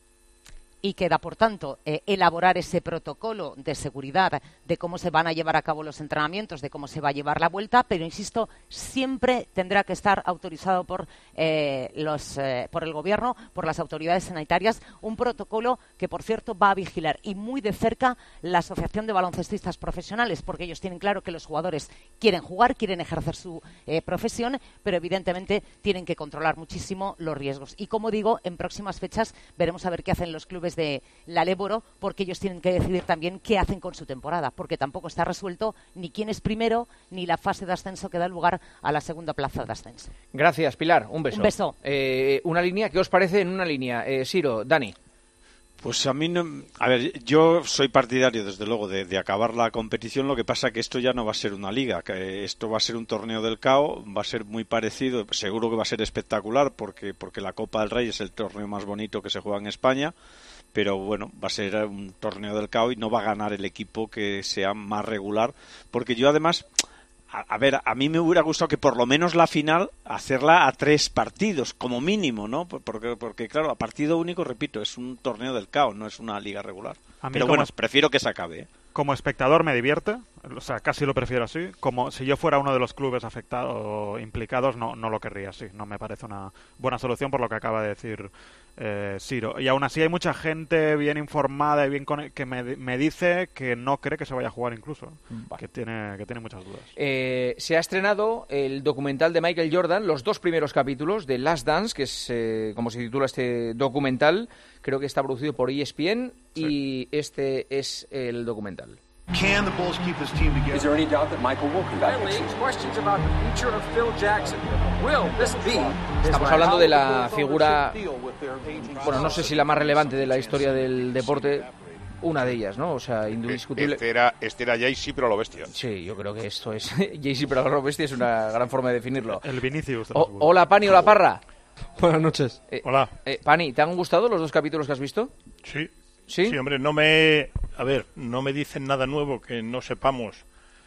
Y queda, por tanto, eh, elaborar ese protocolo de seguridad de cómo se van a llevar a cabo los entrenamientos, de cómo se va a llevar la vuelta, pero, insisto, siempre tendrá que estar autorizado por, eh, los, eh, por el Gobierno, por las autoridades sanitarias, un protocolo que, por cierto, va a vigilar y muy de cerca la Asociación de Baloncestistas Profesionales, porque ellos tienen claro que los jugadores quieren jugar, quieren ejercer su eh, profesión, pero evidentemente tienen que controlar muchísimo los riesgos. Y, como digo, en próximas fechas veremos a ver qué hacen los clubes de la Leboro, porque ellos tienen que decidir también qué hacen con su temporada, porque tampoco está resuelto ni quién es primero ni la fase de ascenso que da lugar a la segunda plaza de ascenso. Gracias, Pilar. Un beso. Un beso. Eh, una línea, ¿qué os parece en una línea? Eh, Siro, Dani. Pues a mí no... A ver, yo soy partidario, desde luego, de, de acabar la competición. Lo que pasa que esto ya no va a ser una liga, que esto va a ser un torneo del C A O, va a ser muy parecido, seguro que va a ser espectacular, porque, porque la Copa del Rey es el torneo más bonito que se juega en España, pero bueno, va a ser un torneo del C A O y no va a ganar el equipo que sea más regular, porque yo además... A, a ver, a mí me hubiera gustado que por lo menos la final hacerla a tres partidos, como mínimo, ¿no? Porque, porque claro, a partido único, repito, es un torneo del C A O, no es una liga regular. A mí Pero como bueno, es... prefiero que se acabe, ¿eh? Como espectador me divierte, o sea, casi lo prefiero así. Como si yo fuera uno de los clubes afectados o implicados, no, no lo querría así. No me parece una buena solución por lo que acaba de decir eh, Siro. Y aún así hay mucha gente bien informada y bien con... que me, me dice que no cree que se vaya a jugar incluso, vale. que tiene que tiene muchas dudas. Eh, se ha estrenado el documental de Michael Jordan, los dos primeros capítulos de Last Dance, que es eh, como se titula este documental. Creo que está producido por E S P N sí. y este es el documental. Can the Bulls keep this team together? Is there any doubt that Michael will come back? Finally, questions about the future of Phil Jackson. Will this be? Estamos hablando de la figura, bueno, no sé si la más relevante de la historia del deporte, una de ellas, ¿no? O sea, indiscutible. Este era, este era Jay-Z, pero a lo bestia. Sí, yo creo que esto es Jay-Z, pero a lo bestia es una gran forma de definirlo. El Vinicius. O, hola, Pani, hola, Parra. Buenas noches. Eh, Hola. Eh, Pani, ¿te han gustado los dos capítulos que has visto? Sí. Sí, sí hombre, no me... A ver, no me dicen nada nuevo que no sepamos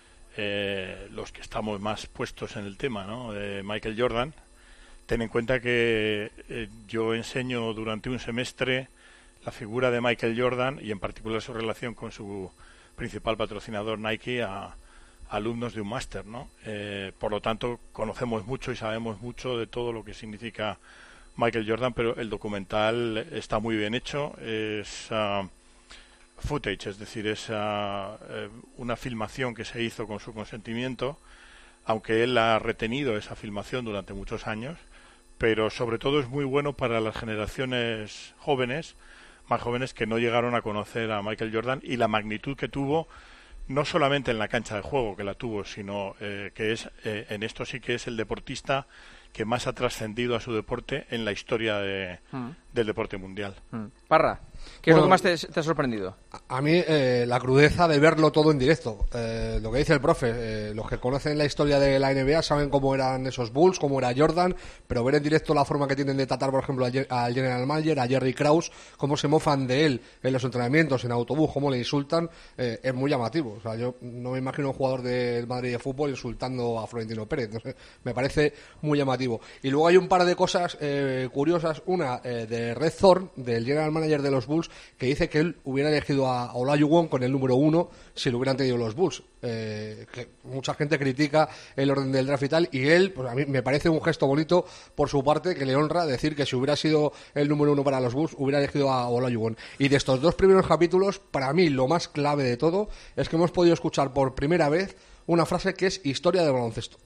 eh, los que estamos más puestos en el tema, ¿no? De Michael Jordan. Ten en cuenta que eh, yo enseño durante un semestre la figura de Michael Jordan y en particular su relación con su principal patrocinador Nike a alumnos de un máster, ¿no? Eh, por lo tanto, conocemos mucho y sabemos mucho de todo lo que significa Michael Jordan, pero el documental está muy bien hecho, es uh, footage, es decir, es uh, eh, una filmación que se hizo con su consentimiento, aunque él ha retenido esa filmación durante muchos años, pero sobre todo es muy bueno para las generaciones jóvenes, más jóvenes que no llegaron a conocer a Michael Jordan y la magnitud que tuvo, no solamente en la cancha de juego que la tuvo, sino eh, que es eh, en esto sí que es el deportista que más ha trascendido a su deporte en la historia de, mm. del deporte mundial. Mm. Parra. ¿Qué es Bueno, lo que más te, te ha sorprendido? A mí eh, la crudeza de verlo todo en directo. Eh, lo que dice el profe, eh, los que conocen la historia de la N B A saben cómo eran esos Bulls, cómo era Jordan, pero ver en directo la forma que tienen de tratar, por ejemplo, al General Manager, a Jerry Krause, cómo se mofan de él en los entrenamientos, en autobús, cómo le insultan, eh, es muy llamativo. O sea, yo no me imagino un jugador del Madrid de fútbol insultando a Florentino Pérez. No sé, me parece muy llamativo. Y luego hay un par de cosas eh, curiosas. Una eh, de Red Thorne, del General Manager de los Bulls, que dice que él hubiera elegido a Olajuwon con el número uno si lo hubieran tenido los Bulls. Eh, que mucha gente critica el orden del draft y tal, y él, pues a mí me parece un gesto bonito por su parte, que le honra decir que si hubiera sido el número uno para los Bulls, hubiera elegido a Olajuwon. Y de estos dos primeros capítulos, para mí lo más clave de todo es que hemos podido escuchar por primera vez una frase que es historia del baloncesto.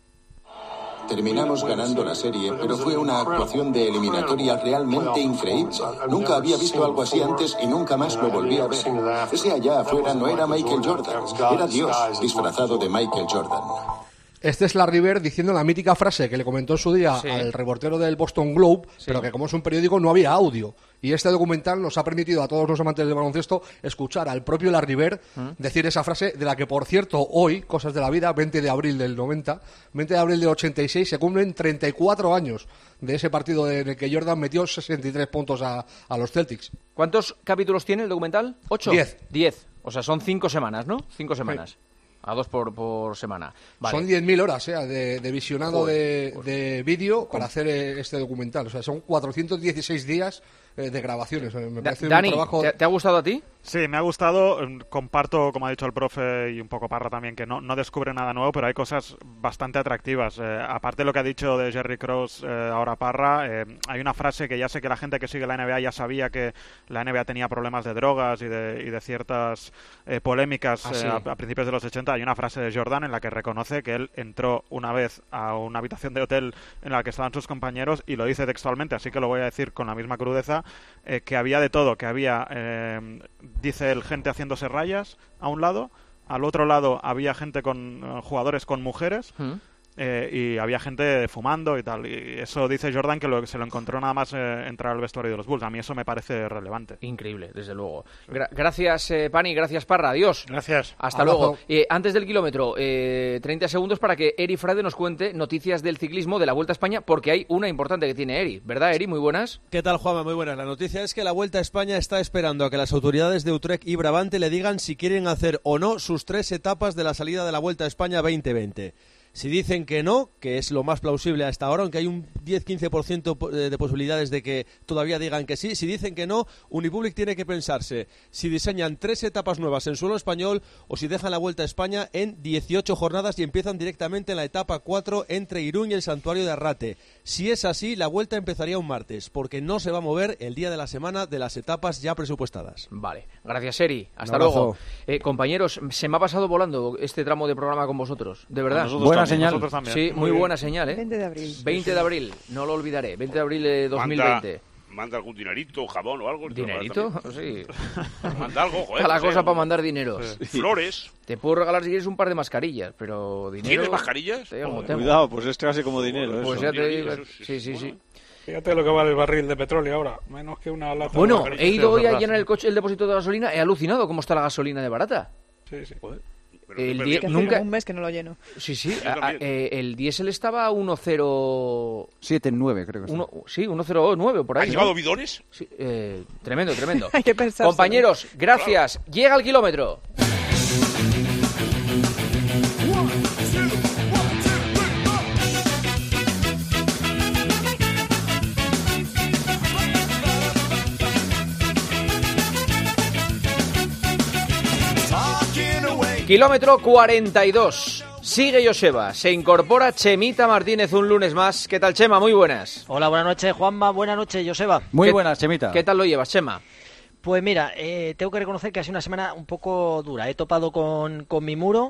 Terminamos ganando la serie, pero fue una actuación de eliminatoria realmente increíble. Nunca había visto algo así antes y nunca más lo volví a ver. Ese allá afuera no era Michael Jordan, era Dios disfrazado de Michael Jordan. Este es Larry Bird diciendo la mítica frase que le comentó en su día Sí. al reportero del Boston Globe, Sí. pero que como es un periódico no había audio. Y este documental nos ha permitido a todos los amantes del baloncesto escuchar al propio Larry Bird ¿Mm? decir esa frase, de la que, por cierto, hoy, cosas de la vida, veinte de abril del noventa, veinte de abril del ochenta y seis, se cumplen treinta y cuatro años de ese partido en el que Jordan metió sesenta y tres puntos a, a los Celtics. ¿Cuántos capítulos tiene el documental? ¿Ocho? Diez. Diez. O sea, son cinco semanas, ¿no? Cinco semanas. Sí. A dos por, por semana. Vale. Son diez mil horas eh, de, de visionado Joder, de, de vídeo para hacer eh, este documental. O sea, son cuatrocientos dieciséis días eh, de grabaciones. Eh, Me parece Dani, un trabajo... ¿te, te ha gustado a ti? Sí, me ha gustado. Comparto, como ha dicho el profe y un poco Parra también, que no, no descubre nada nuevo, pero hay cosas bastante atractivas. Eh, aparte de lo que ha dicho de Jerry Krause eh, ahora Parra, eh, hay una frase que ya sé que la gente que sigue la N B A ya sabía que la N B A tenía problemas de drogas y de, y de ciertas eh, polémicas Ah, eh, sí. a, a principios de los ochenta. Hay una frase de Jordan en la que reconoce que él entró una vez a una habitación de hotel en la que estaban sus compañeros y lo dice textualmente, así que lo voy a decir con la misma crudeza, eh, que había de todo, que había... Eh, dice el gente haciéndose rayas a un lado, al otro lado había gente con uh, jugadores con mujeres ¿Mm? eh, y había gente fumando y tal, y eso dice Jordan que lo, se lo encontró nada más eh, entrar al vestuario de los Bulls. A mí eso me parece relevante. Increíble, desde luego. Gra- gracias, eh, Pani, gracias, Parra. Adiós. Gracias. Hasta Abrazo. luego. Eh, antes del kilómetro, eh, treinta segundos para que Eri Frade nos cuente noticias del ciclismo de la Vuelta a España, porque hay una importante que tiene Eri. ¿Verdad, Eri? Muy buenas. ¿Qué tal, Juanma? Muy buenas. La noticia es que la Vuelta a España está esperando a que las autoridades de Utrecht y Brabante le digan si quieren hacer o no sus tres etapas de la salida de la Vuelta a España veinte veinte. Si dicen que no, que es lo más plausible hasta ahora, aunque hay un diez a quince por ciento de posibilidades de que todavía digan que sí, si dicen que no, Unipublic tiene que pensarse si diseñan tres etapas nuevas en suelo español o si dejan la Vuelta a España en dieciocho jornadas y empiezan directamente en la etapa cuatro entre Irún y el Santuario de Arrate. Si es así, la Vuelta empezaría un martes, porque no se va a mover el día de la semana de las etapas ya presupuestadas. Vale, gracias, Eri. Hasta Un abrazo. luego. Eh, compañeros, se me ha pasado volando este tramo de programa con vosotros, de verdad. Buena señal. Sí, muy, Muy buena señal, ¿eh? veinte de abril. veinte de abril, no lo olvidaré. veinte de abril de dos mil veinte. Manda, manda algún dinerito, jabón o algo. ¿Dinerito? Sí. Manda algo, joder. Está la no sé, cosa un- para mandar dinero. Flores. Te puedo regalar si quieres un par de mascarillas, pero dinero... ¿Tienes mascarillas? Tengo, Joder. tengo. Cuidado, pues es casi como dinero. Pues eso. ya te digo... Eso sí, Sí, sí, sí. Fíjate lo que vale el barril de petróleo ahora, menos que una lata Bueno, de he ido hoy a verdad. llenar el coche, el depósito de gasolina, he alucinado cómo está la gasolina de barata. Sí, sí. El Pero die- Que hace nunca... como un mes que no lo lleno. Sí, sí, Yo a- a- también. eh, el diésel estaba a uno coma cero... siete nueve, creo que está. Uno, sí, uno coma cero nueve por ahí. ¿Has ¿no? llevado bidones? Sí, eh, tremendo, tremendo. Hay que pensárselo. Compañeros, gracias. Llega el kilómetro. Kilómetro cuarenta y dos. Sigue Joseba. Se incorpora Chemita Martínez un lunes más. ¿Qué tal, Chema? Muy buenas. Hola, buenas noches, Juanma. Buenas noches, Joseba. Muy ¿Qué- buenas, Chemita. ¿Qué tal lo llevas, Chema? Pues mira, eh, tengo que reconocer que ha sido una semana un poco dura. He topado con, con mi muro,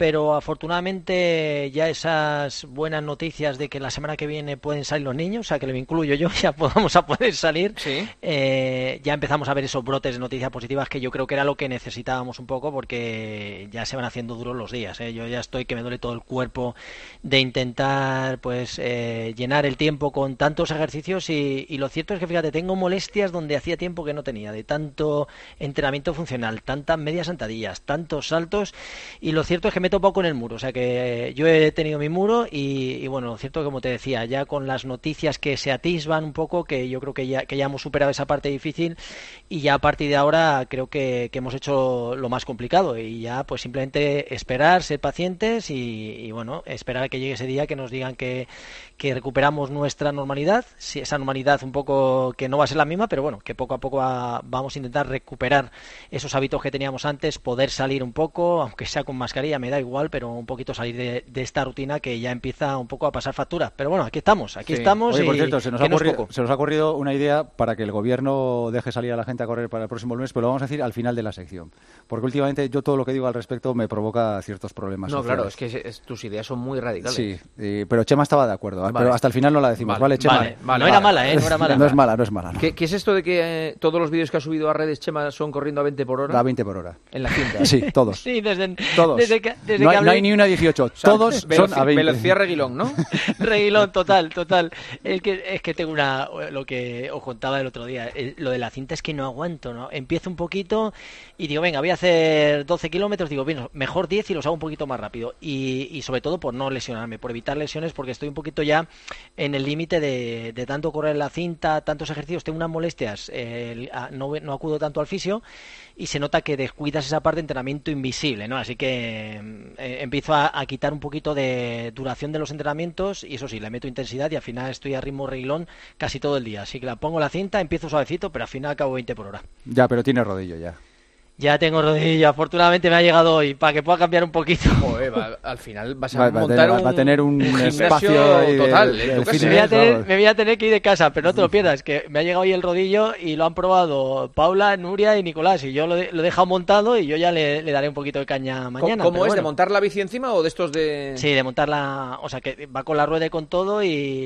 pero afortunadamente ya esas buenas noticias de que la semana que viene pueden salir los niños, o sea que lo incluyo yo, ya podamos a poder salir, ¿Sí? eh, ya empezamos a ver esos brotes de noticias positivas que yo creo que era lo que necesitábamos un poco, porque ya se van haciendo duros los días, ¿eh? Yo ya estoy que me duele todo el cuerpo de intentar pues eh, llenar el tiempo con tantos ejercicios y, y lo cierto es que fíjate, tengo molestias donde hacía tiempo que no tenía, de tanto entrenamiento funcional, tantas medias sentadillas, tantos saltos, y lo cierto es que me he topado con el muro, o sea que eh, yo he tenido mi muro y, y bueno, lo cierto, como te decía, ya con las noticias que se atisban un poco, que yo creo que ya, que ya hemos superado esa parte difícil y ya a partir de ahora creo que, que hemos hecho lo más complicado y ya pues simplemente esperar, ser pacientes y, y bueno, esperar a que llegue ese día que nos digan que, que recuperamos nuestra normalidad, si esa normalidad un poco que no va a ser la misma, pero bueno, que poco a poco va, vamos a intentar recuperar esos hábitos que teníamos antes, poder salir un poco, aunque sea con mascarilla, me da igual, pero un poquito salir de, de esta rutina que ya empieza un poco a pasar facturas. Pero bueno, aquí estamos, aquí Sí. estamos. Oye, por y cierto, se nos, que ha no es ocurrido, poco. se nos ha ocurrido una idea para que el gobierno deje salir a la gente a correr para el próximo lunes, pero lo vamos a decir al final de la sección. Porque últimamente yo todo lo que digo al respecto me provoca ciertos problemas No, sociales. claro, es que es- es- tus ideas son muy radicales. Sí, eh, pero Chema estaba de acuerdo, ¿eh? Vale. Pero hasta el final no la decimos, ¿vale, Vale, Chema? vale, vale, No era vale. mala, ¿eh? No era mala. No es mala, no es mala. ¿no? ¿Qué, qué es esto de que eh, todos los vídeos que ha subido a redes, Chema, son corriendo a veinte por hora? A veinte por hora. En la cinta. Sí, todos. Sí, desde, Todos. desde que, desde no, que hay, hablé- no hay ni una dieciocho, O sea, todos veloci- son a veinte. Velocidad reguilón, ¿no? Reguilón, total, total. Es que, es que tengo una. Lo que os contaba el otro día. el- lo de la cinta es que no aguanto, ¿no? Empiezo un poquito y digo, venga, voy a hacer doce kilómetros. Digo, bueno, mejor diez y los hago un poquito más rápido. Y, y sobre todo por no lesionarme, por evitar lesiones, porque estoy un poquito ya en el límite de, de tanto correr la cinta, tantos ejercicios. Tengo unas molestias, eh, el- a- no, no acudo tanto al fisio y se nota que descuidas esa parte de entrenamiento invisible, ¿no? Así que eh, empiezo a, a quitar un poquito de duración de los entrenamientos y eso sí, le meto intensidad y al final estoy a ritmo reguilón casi todo el día. Así que la pongo la cinta, empiezo suavecito, pero al final acabo veinte por hora. Ya, pero tiene rodillo ya. Ya tengo rodilla, afortunadamente me ha llegado hoy para que pueda cambiar un poquito. Joder, va- al final vas a Va- va a montar tener- un, va a tener un gimnasio espacio ahí de- total. de- en tu de casa. fitness, Me voy, a tener, vamos. me voy a tener que ir de casa, pero no te lo pierdas, que me ha llegado hoy el rodillo y lo han probado Paula, Nuria y Nicolás y yo lo, he- lo he dejado montado y yo ya le, le daré un poquito de caña mañana. ¿Cómo pero es? ¿De bueno. montar la bici encima o de estos de...? Sí, de montarla, o sea que va con la rueda y con todo y,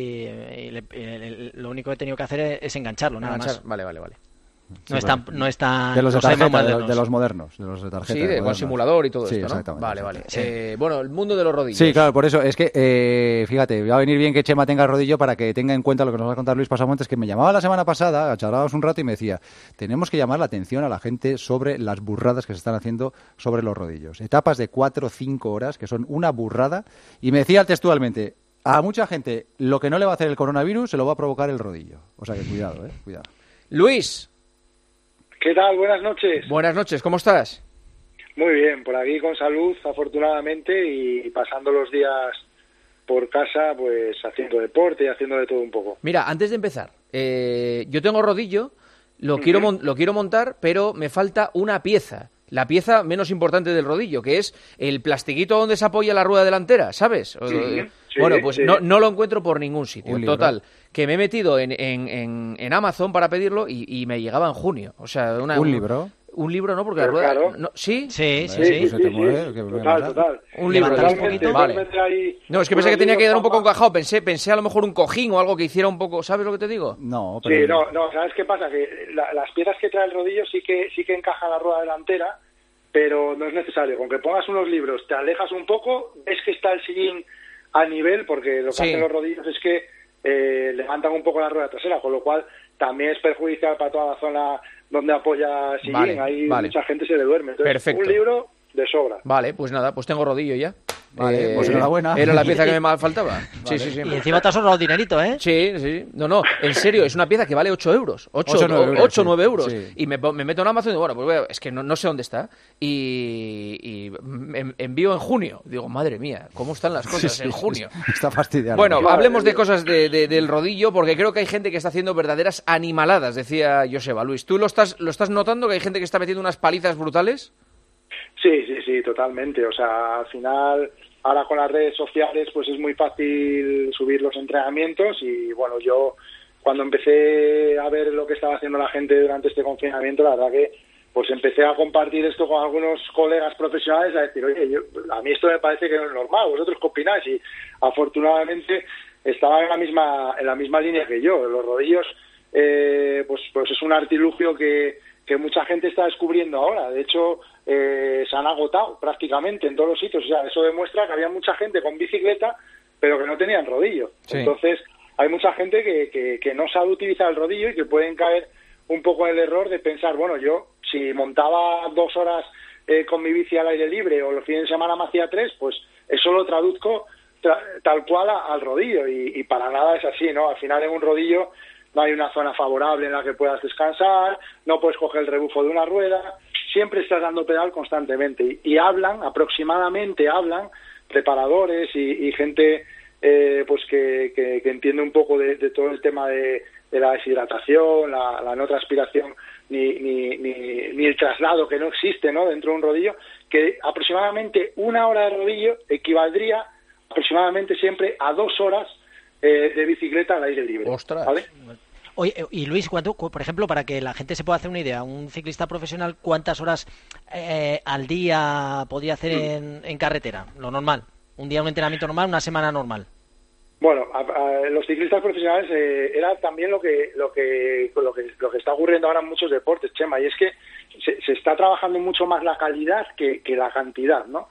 y le- y le- lo único que he tenido que hacer es, es engancharlo, nada Enganchar. más. Vale, vale, vale. No es tan, no es tan- De los de no soy tan tarjeta, de, modernos. de los modernos, de los de tarjeta. Sí, de, con modernos. simulador y todo Sí, esto, ¿no? exactamente, Vale, vale. exactamente. Eh, bueno, el mundo de los rodillos. Sí, claro, por eso es que, eh, fíjate, va a venir bien que Chema tenga rodillo para que tenga en cuenta lo que nos va a contar Luis Pasamontes, que me llamaba la semana pasada, charlábamos un rato y me decía, tenemos que llamar la atención a la gente sobre las burradas que se están haciendo sobre los rodillos. Etapas de cuatro o cinco horas, que son una burrada, y me decía textualmente, a mucha gente lo que no le va a hacer el coronavirus se lo va a provocar el rodillo. O sea que cuidado, eh, cuidado. Luis, ¿Qué tal? Buenas noches. buenas noches, ¿cómo estás? Muy bien, por aquí con salud, afortunadamente, y pasando los días por casa, pues haciendo deporte y haciendo de todo un poco. Mira, antes de empezar, eh, yo tengo rodillo, lo, quiero mon- lo quiero montar, pero me falta una pieza. La pieza menos importante del rodillo, que es el plastiquito donde se apoya la rueda delantera, ¿sabes? O- Sí, eh, sí, bueno, pues sí. no, no lo encuentro por ningún sitio. Un libro. Total, que me he metido en, en, en, en Amazon para pedirlo y, y me llegaba en junio. O sea, una, ¿Un libro? Un libro, ¿no? Porque Pero la rueda... claro. no- ¿Sí? Sí, sí, sí. Se te mueve, que me Total, mata. total. Un libro. Levantar un de esto. poquito. Vale. Meter ahí No, es que pensé unos que tenía que libros quedar un poco para- encajado. Pensé, pensé a lo mejor un cojín o algo que hiciera un poco... ¿Sabes lo que te digo? No, pero... Sí, no, no, ¿sabes qué pasa? Que la- las piezas que trae el rodillo sí que sí que encaja la rueda delantera, pero no es necesario. Con que pongas unos libros, te alejas un poco, ves que está el sillín a nivel, porque lo que Sí. hacen los rodillos es que eh, levantan un poco la rueda trasera, con lo cual también es perjudicial para toda la zona donde apoya el sillín. Vale, Ahí vale. mucha gente se le duerme. Entonces, Perfecto. un libro de sobra. Vale, pues nada, pues tengo rodillo ya. Vale, pues enhorabuena. Era la pieza que me mal faltaba. Sí, sí, sí. Y encima te has ahorrado dinerito, ¿eh? Sí, sí. No, no, en serio, es una pieza que vale ocho euros. ocho, Ocho, nueve euros, ocho, sí. nueve euros. Sí. Y me, po- me meto en Amazon y digo, bueno, pues voy a- es que no, no sé dónde está. Y, y me- envío en junio. Digo, madre mía, ¿cómo están las cosas Sí, sí, en junio? Está fastidiado. Bueno, Madre hablemos de mía. cosas de- de- del rodillo, porque creo que hay gente que está haciendo verdaderas animaladas, decía Joseba. Luis, ¿tú lo estás, lo estás notando, que hay gente que está metiendo unas palizas brutales? Sí, sí, sí, totalmente. O sea, al final, ahora con las redes sociales, pues es muy fácil subir los entrenamientos y, bueno, yo cuando empecé a ver lo que estaba haciendo la gente durante este confinamiento, la verdad que pues empecé a compartir esto con algunos colegas profesionales, a decir, oye, yo, a mí esto me parece que no es normal, ¿vosotros qué opináis? Y afortunadamente estaban en la misma en la misma línea que yo. Los rodillos, eh, pues pues es un artilugio que, que mucha gente está descubriendo ahora. De hecho, eh, se han agotado prácticamente en todos los sitios. O sea, eso demuestra que había mucha gente con bicicleta, pero que no tenían rodillo. Sí. Entonces, hay mucha gente que, que, que no sabe utilizar el rodillo y que pueden caer un poco en el error de pensar, bueno, yo si montaba dos horas eh, con mi bici al aire libre o los fines de semana me hacía tres, pues eso lo traduzco tra tal cual a, al rodillo y, y para nada es así, ¿no? Al final en un rodillo no hay una zona favorable en la que puedas descansar, no puedes coger el rebufo de una rueda, siempre estás dando pedal constantemente y, y hablan, aproximadamente hablan preparadores y, y gente eh, pues que, que, que entiende un poco de, de todo el tema de de la deshidratación, la, la no transpiración, ni, ni, ni, ni el traslado que no existe, ¿no?, dentro de un rodillo, que aproximadamente una hora de rodillo equivaldría aproximadamente siempre a dos horas eh, de bicicleta al aire libre. ¡Ostras! ¿Vale? Oye, y Luis, ¿cuánto, por ejemplo, para que la gente se pueda hacer una idea, un ciclista profesional, ¿cuántas horas eh, al día podía hacer en, en carretera? Lo normal. Un día un entrenamiento normal, una semana normal. Bueno, a, a, los ciclistas profesionales eh, era también lo que lo que lo que lo que está ocurriendo ahora en muchos deportes, Chema, y es que se, se está trabajando mucho más la calidad que, que la cantidad, ¿no?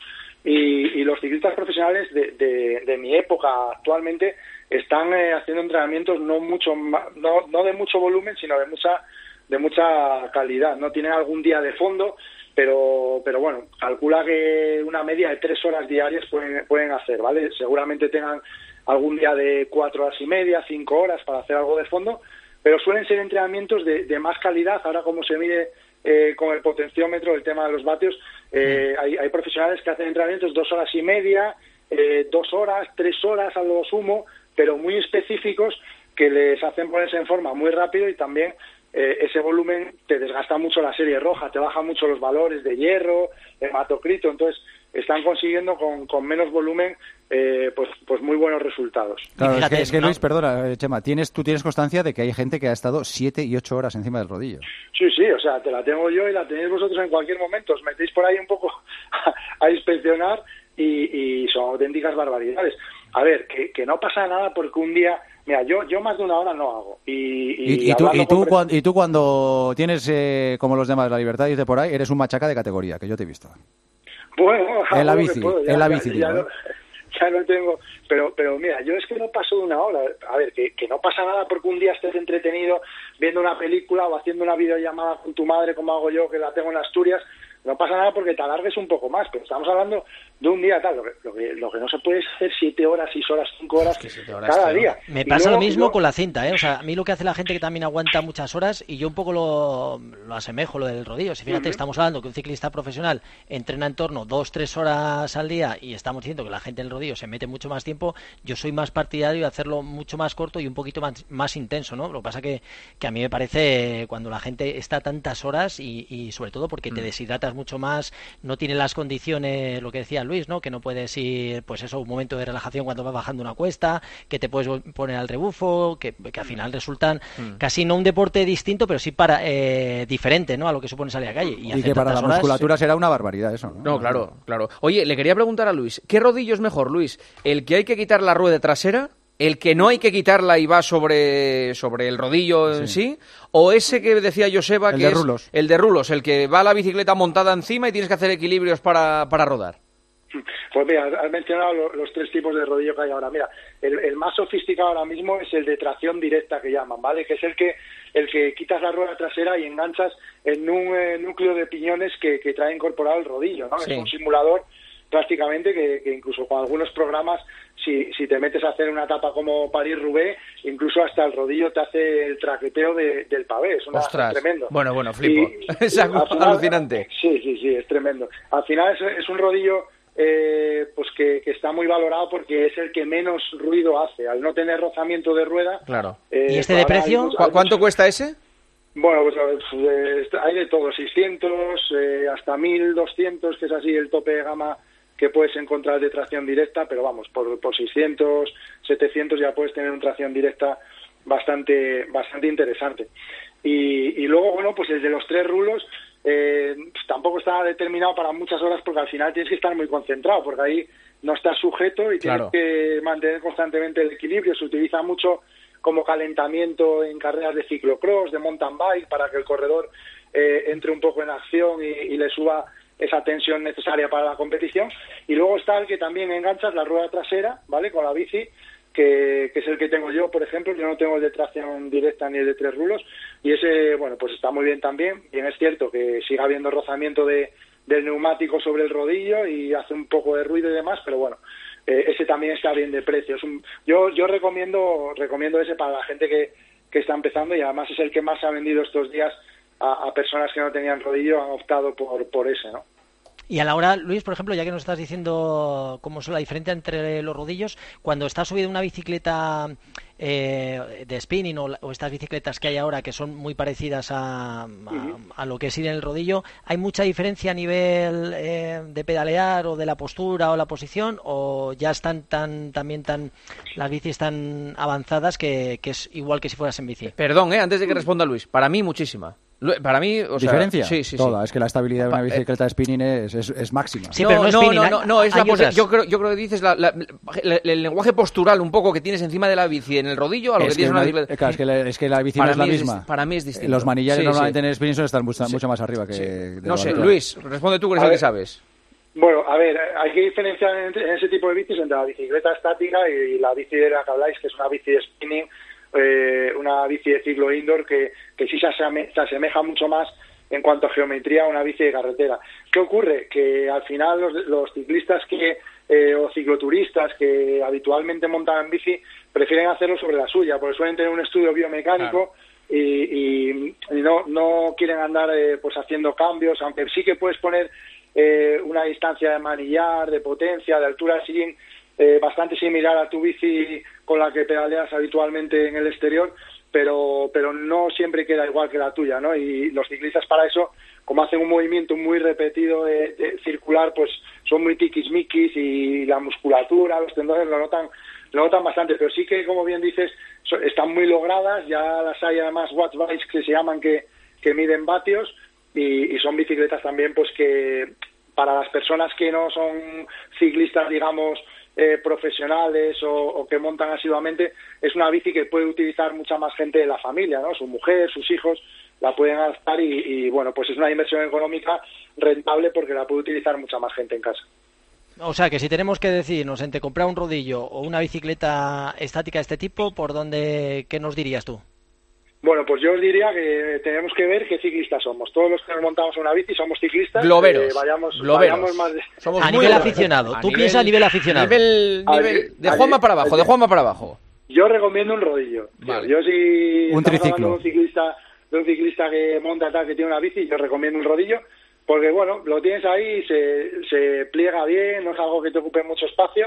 Y, y los ciclistas profesionales de, de, de mi época actualmente están eh, haciendo entrenamientos no mucho no no de mucho volumen, sino de mucha de mucha calidad. No tienen algún día de fondo, pero pero bueno, calcula que una media de tres horas diarias pueden pueden hacer, ¿vale? Seguramente tengan algún día de cuatro horas y media, cinco horas para hacer algo de fondo, pero suelen ser entrenamientos de, de más calidad. Ahora, como se mide eh, con el potenciómetro, el tema de los vatios, eh, hay, hay profesionales que hacen entrenamientos dos horas y media, eh, dos horas, tres horas a lo sumo, pero muy específicos que les hacen ponerse en forma muy rápido y también eh, ese volumen te desgasta mucho la serie roja, te baja mucho los valores de hierro, hematocrito, entonces están consiguiendo con, con menos volumen eh, pues pues muy buenos resultados. Claro, es que, es que Luis, perdona, Chema, tienes tú tienes constancia de que hay gente que ha estado siete y ocho horas encima del rodillo. Sí, sí, o sea, te la tengo yo y la tenéis vosotros en cualquier momento. Os metéis por ahí un poco a, a inspeccionar y, y son auténticas barbaridades. A ver, que, que no pasa nada porque un día... Mira, yo yo más de una hora no hago. Y, y, y, y, tú, y, tú, con... cuando, y tú cuando tienes, eh, como los demás, la libertad y de por ahí, eres un machaca de categoría, que yo te he visto. Bueno, en la bici, puedo, ya, en la ya, bici. ya, Digo, ya, ¿eh? lo, ya lo tengo, pero pero mira, yo es que no paso de una hora. A ver, que, que no pasa nada porque un día estés entretenido viendo una película o haciendo una videollamada con tu madre, como hago yo, que la tengo en Asturias. No pasa nada porque te alargues un poco más, pero estamos hablando de un día tal. Lo que, lo que, lo que no se puede es hacer siete horas, seis horas, cinco horas, es que horas cada día. Me pasa luego, lo mismo yo... con la cinta, ¿eh? O sea, a mí lo que hace la gente que también aguanta muchas horas, y yo un poco lo, lo asemejo, lo del rodillo. Si fíjate, uh-huh. estamos hablando que un ciclista profesional entrena en torno dos, tres horas al día y estamos diciendo que la gente en el rodillo se mete mucho más tiempo. Yo soy más partidario de hacerlo mucho más corto y un poquito más, más intenso, ¿no? Lo que pasa que, que a mí me parece cuando la gente está tantas horas y, y sobre todo porque te deshidratas mucho más, no tiene las condiciones, lo que decía Luis, ¿no? Que no puedes ir, pues eso, un momento de relajación cuando vas bajando una cuesta, que te puedes poner al rebufo, que, que al final resultan mm. casi no un deporte distinto, pero sí para eh, diferente, ¿no? A lo que supone salir a la calle. Y, y que para la horas, musculatura será una barbaridad eso, ¿no? No, claro, claro. Oye, le quería preguntar a Luis, ¿qué rodillo es mejor, Luis? ¿El que hay que quitar la rueda trasera? ¿El que no hay que quitarla y va sobre, sobre el rodillo en sí. sí? ¿O ese que decía Joseba, el que de es rulos. el de rulos, el que va la bicicleta montada encima y tienes que hacer equilibrios para, para rodar? Pues mira, has mencionado los, los tres tipos de rodillo que hay ahora. Mira, el, el más sofisticado ahora mismo es el de tracción directa que llaman, ¿vale? Que es el que el que quitas la rueda trasera y enganchas en un eh, núcleo de piñones que, que trae incorporado el rodillo, ¿no? Sí. Es un simulador prácticamente que, que incluso con algunos programas, si, si te metes a hacer una etapa como París-Roubaix, incluso hasta el rodillo te hace el traqueteo de, del pavé. Es, una, es tremendo. Bueno, bueno, flipo. Y, es final, alucinante. Sí, sí, sí, es tremendo. Al final es, es un rodillo eh, pues que, que está muy valorado porque es el que menos ruido hace. Al no tener rozamiento de rueda... Claro. Eh, ¿Y este de precio? Hay, hay ¿Cuánto cuesta ese? Bueno, pues eh, hay de todo, seiscientos eh, hasta mil doscientos, que es así el tope de gama que puedes encontrar de tracción directa, pero vamos, por, por seiscientos, setecientos ya puedes tener una tracción directa bastante bastante interesante. Y, y luego, bueno, pues el de los tres rulos, eh, pues tampoco está determinado para muchas horas, porque al final tienes que estar muy concentrado, porque ahí no estás sujeto y tienes Claro. que mantener constantemente el equilibrio. Se utiliza mucho como calentamiento en carreras de ciclocross, de mountain bike, para que el corredor eh, entre un poco en acción y, y le suba esa tensión necesaria para la competición. Y luego está el que también enganchas la rueda trasera, ¿vale?, con la bici, que, que es el que tengo yo, por ejemplo. Yo no tengo el de tracción directa ni el de tres rulos, y ese, bueno, pues está muy bien también. Bien, es cierto que sigue habiendo rozamiento de, del neumático sobre el rodillo y hace un poco de ruido y demás, pero bueno, eh, ese también está bien de precio. Es un, yo yo recomiendo recomiendo ese para la gente que, que está empezando, y además es el que más se ha vendido estos días a, a personas que no tenían rodillo, han optado por, por ese, ¿no? Y a la hora, Luis, por ejemplo, ya que nos estás diciendo cómo es la diferencia entre los rodillos, cuando estás subido una bicicleta eh, de spinning o, o estas bicicletas que hay ahora que son muy parecidas a, a, a lo que es ir en el rodillo, ¿hay mucha diferencia a nivel eh, de pedalear o de la postura o la posición, o ya están tan también tan las bicis tan avanzadas que, que es igual que si fueras en bici? Perdón, eh, antes de que responda Luis, para mí muchísima. Lu- Para mí, o sea, ¿Diferencia? sí, sí, sí. Toda. Es que la estabilidad de una Pa- eh, bicicleta de spinning es, es, es máxima. no, no, no, no, no, es la posi- yo creo, yo creo que dices la- la- la- el lenguaje postural un poco que tienes encima de la bici en el rodillo a lo que Es que, tienes en una una- bicicleta. claro, es, que la, es que la bici Para no es la mí es misma. disti- para mí es distinto. Los manillares Sí, normalmente sí. en el spinning suelen estar mucho, Sí. mucho más arriba que... de No sé, valor. Luis, responde tú que eres A el que ver. sabes. Bueno, a ver, hay que diferenciar en, en ese tipo de bicis entre la bicicleta estática y la bici de la que habláis, que es una bici de spinning, eh, una bici de ciclo indoor que, que sí se, aseme- se asemeja mucho más en cuanto a geometría a una bici de carretera. ¿Qué ocurre? Que al final los, los ciclistas que eh, o cicloturistas que habitualmente montan en bici prefieren hacerlo sobre la suya, porque suelen tener un estudio biomecánico. Claro. y, y, y no, no quieren andar eh, pues haciendo cambios, aunque sí que puedes poner eh, una distancia de manillar, de potencia, de altura de sillín eh, bastante similar a tu bici con la que pedaleas habitualmente en el exterior, pero pero no siempre queda igual que la tuya, ¿no? Y los ciclistas para eso, como hacen un movimiento muy repetido de, de circular, pues son muy tiquismiquis y la musculatura, los tendones lo notan lo notan bastante, pero sí que, como bien dices, so, están muy logradas. Ya las hay además watt bikes que se llaman, que, que miden vatios, y, y son bicicletas también pues que para las personas que no son ciclistas, digamos, eh, profesionales o, o que montan asiduamente, es una bici que puede utilizar mucha más gente de la familia, ¿no? Su mujer, sus hijos la pueden adaptar y, y bueno, pues es una inversión económica rentable porque la puede utilizar mucha más gente en casa. O sea, que si tenemos que decidirnos entre comprar un rodillo o una bicicleta estática de este tipo, ¿por dónde, qué nos dirías tú? Bueno, pues yo os diría que tenemos que ver qué ciclistas somos. Todos los que nos montamos una bici somos ciclistas. Globeros. Eh, vayamos, Globeros. vayamos más de... Somos a muy nivel globeros. aficionado. A Tú nivel- piensas a nivel aficionado. Nivel, A nivel ver, de a Juanma ver, para abajo, a de ver. Juanma para abajo. Yo recomiendo un rodillo. Vale. Yo si Un estamos triciclo. hablando de un ciclista, de un ciclista que monta tal, que tiene una bici, yo recomiendo un rodillo, porque bueno, lo tienes ahí, se, se pliega bien, no es algo que te ocupe mucho espacio,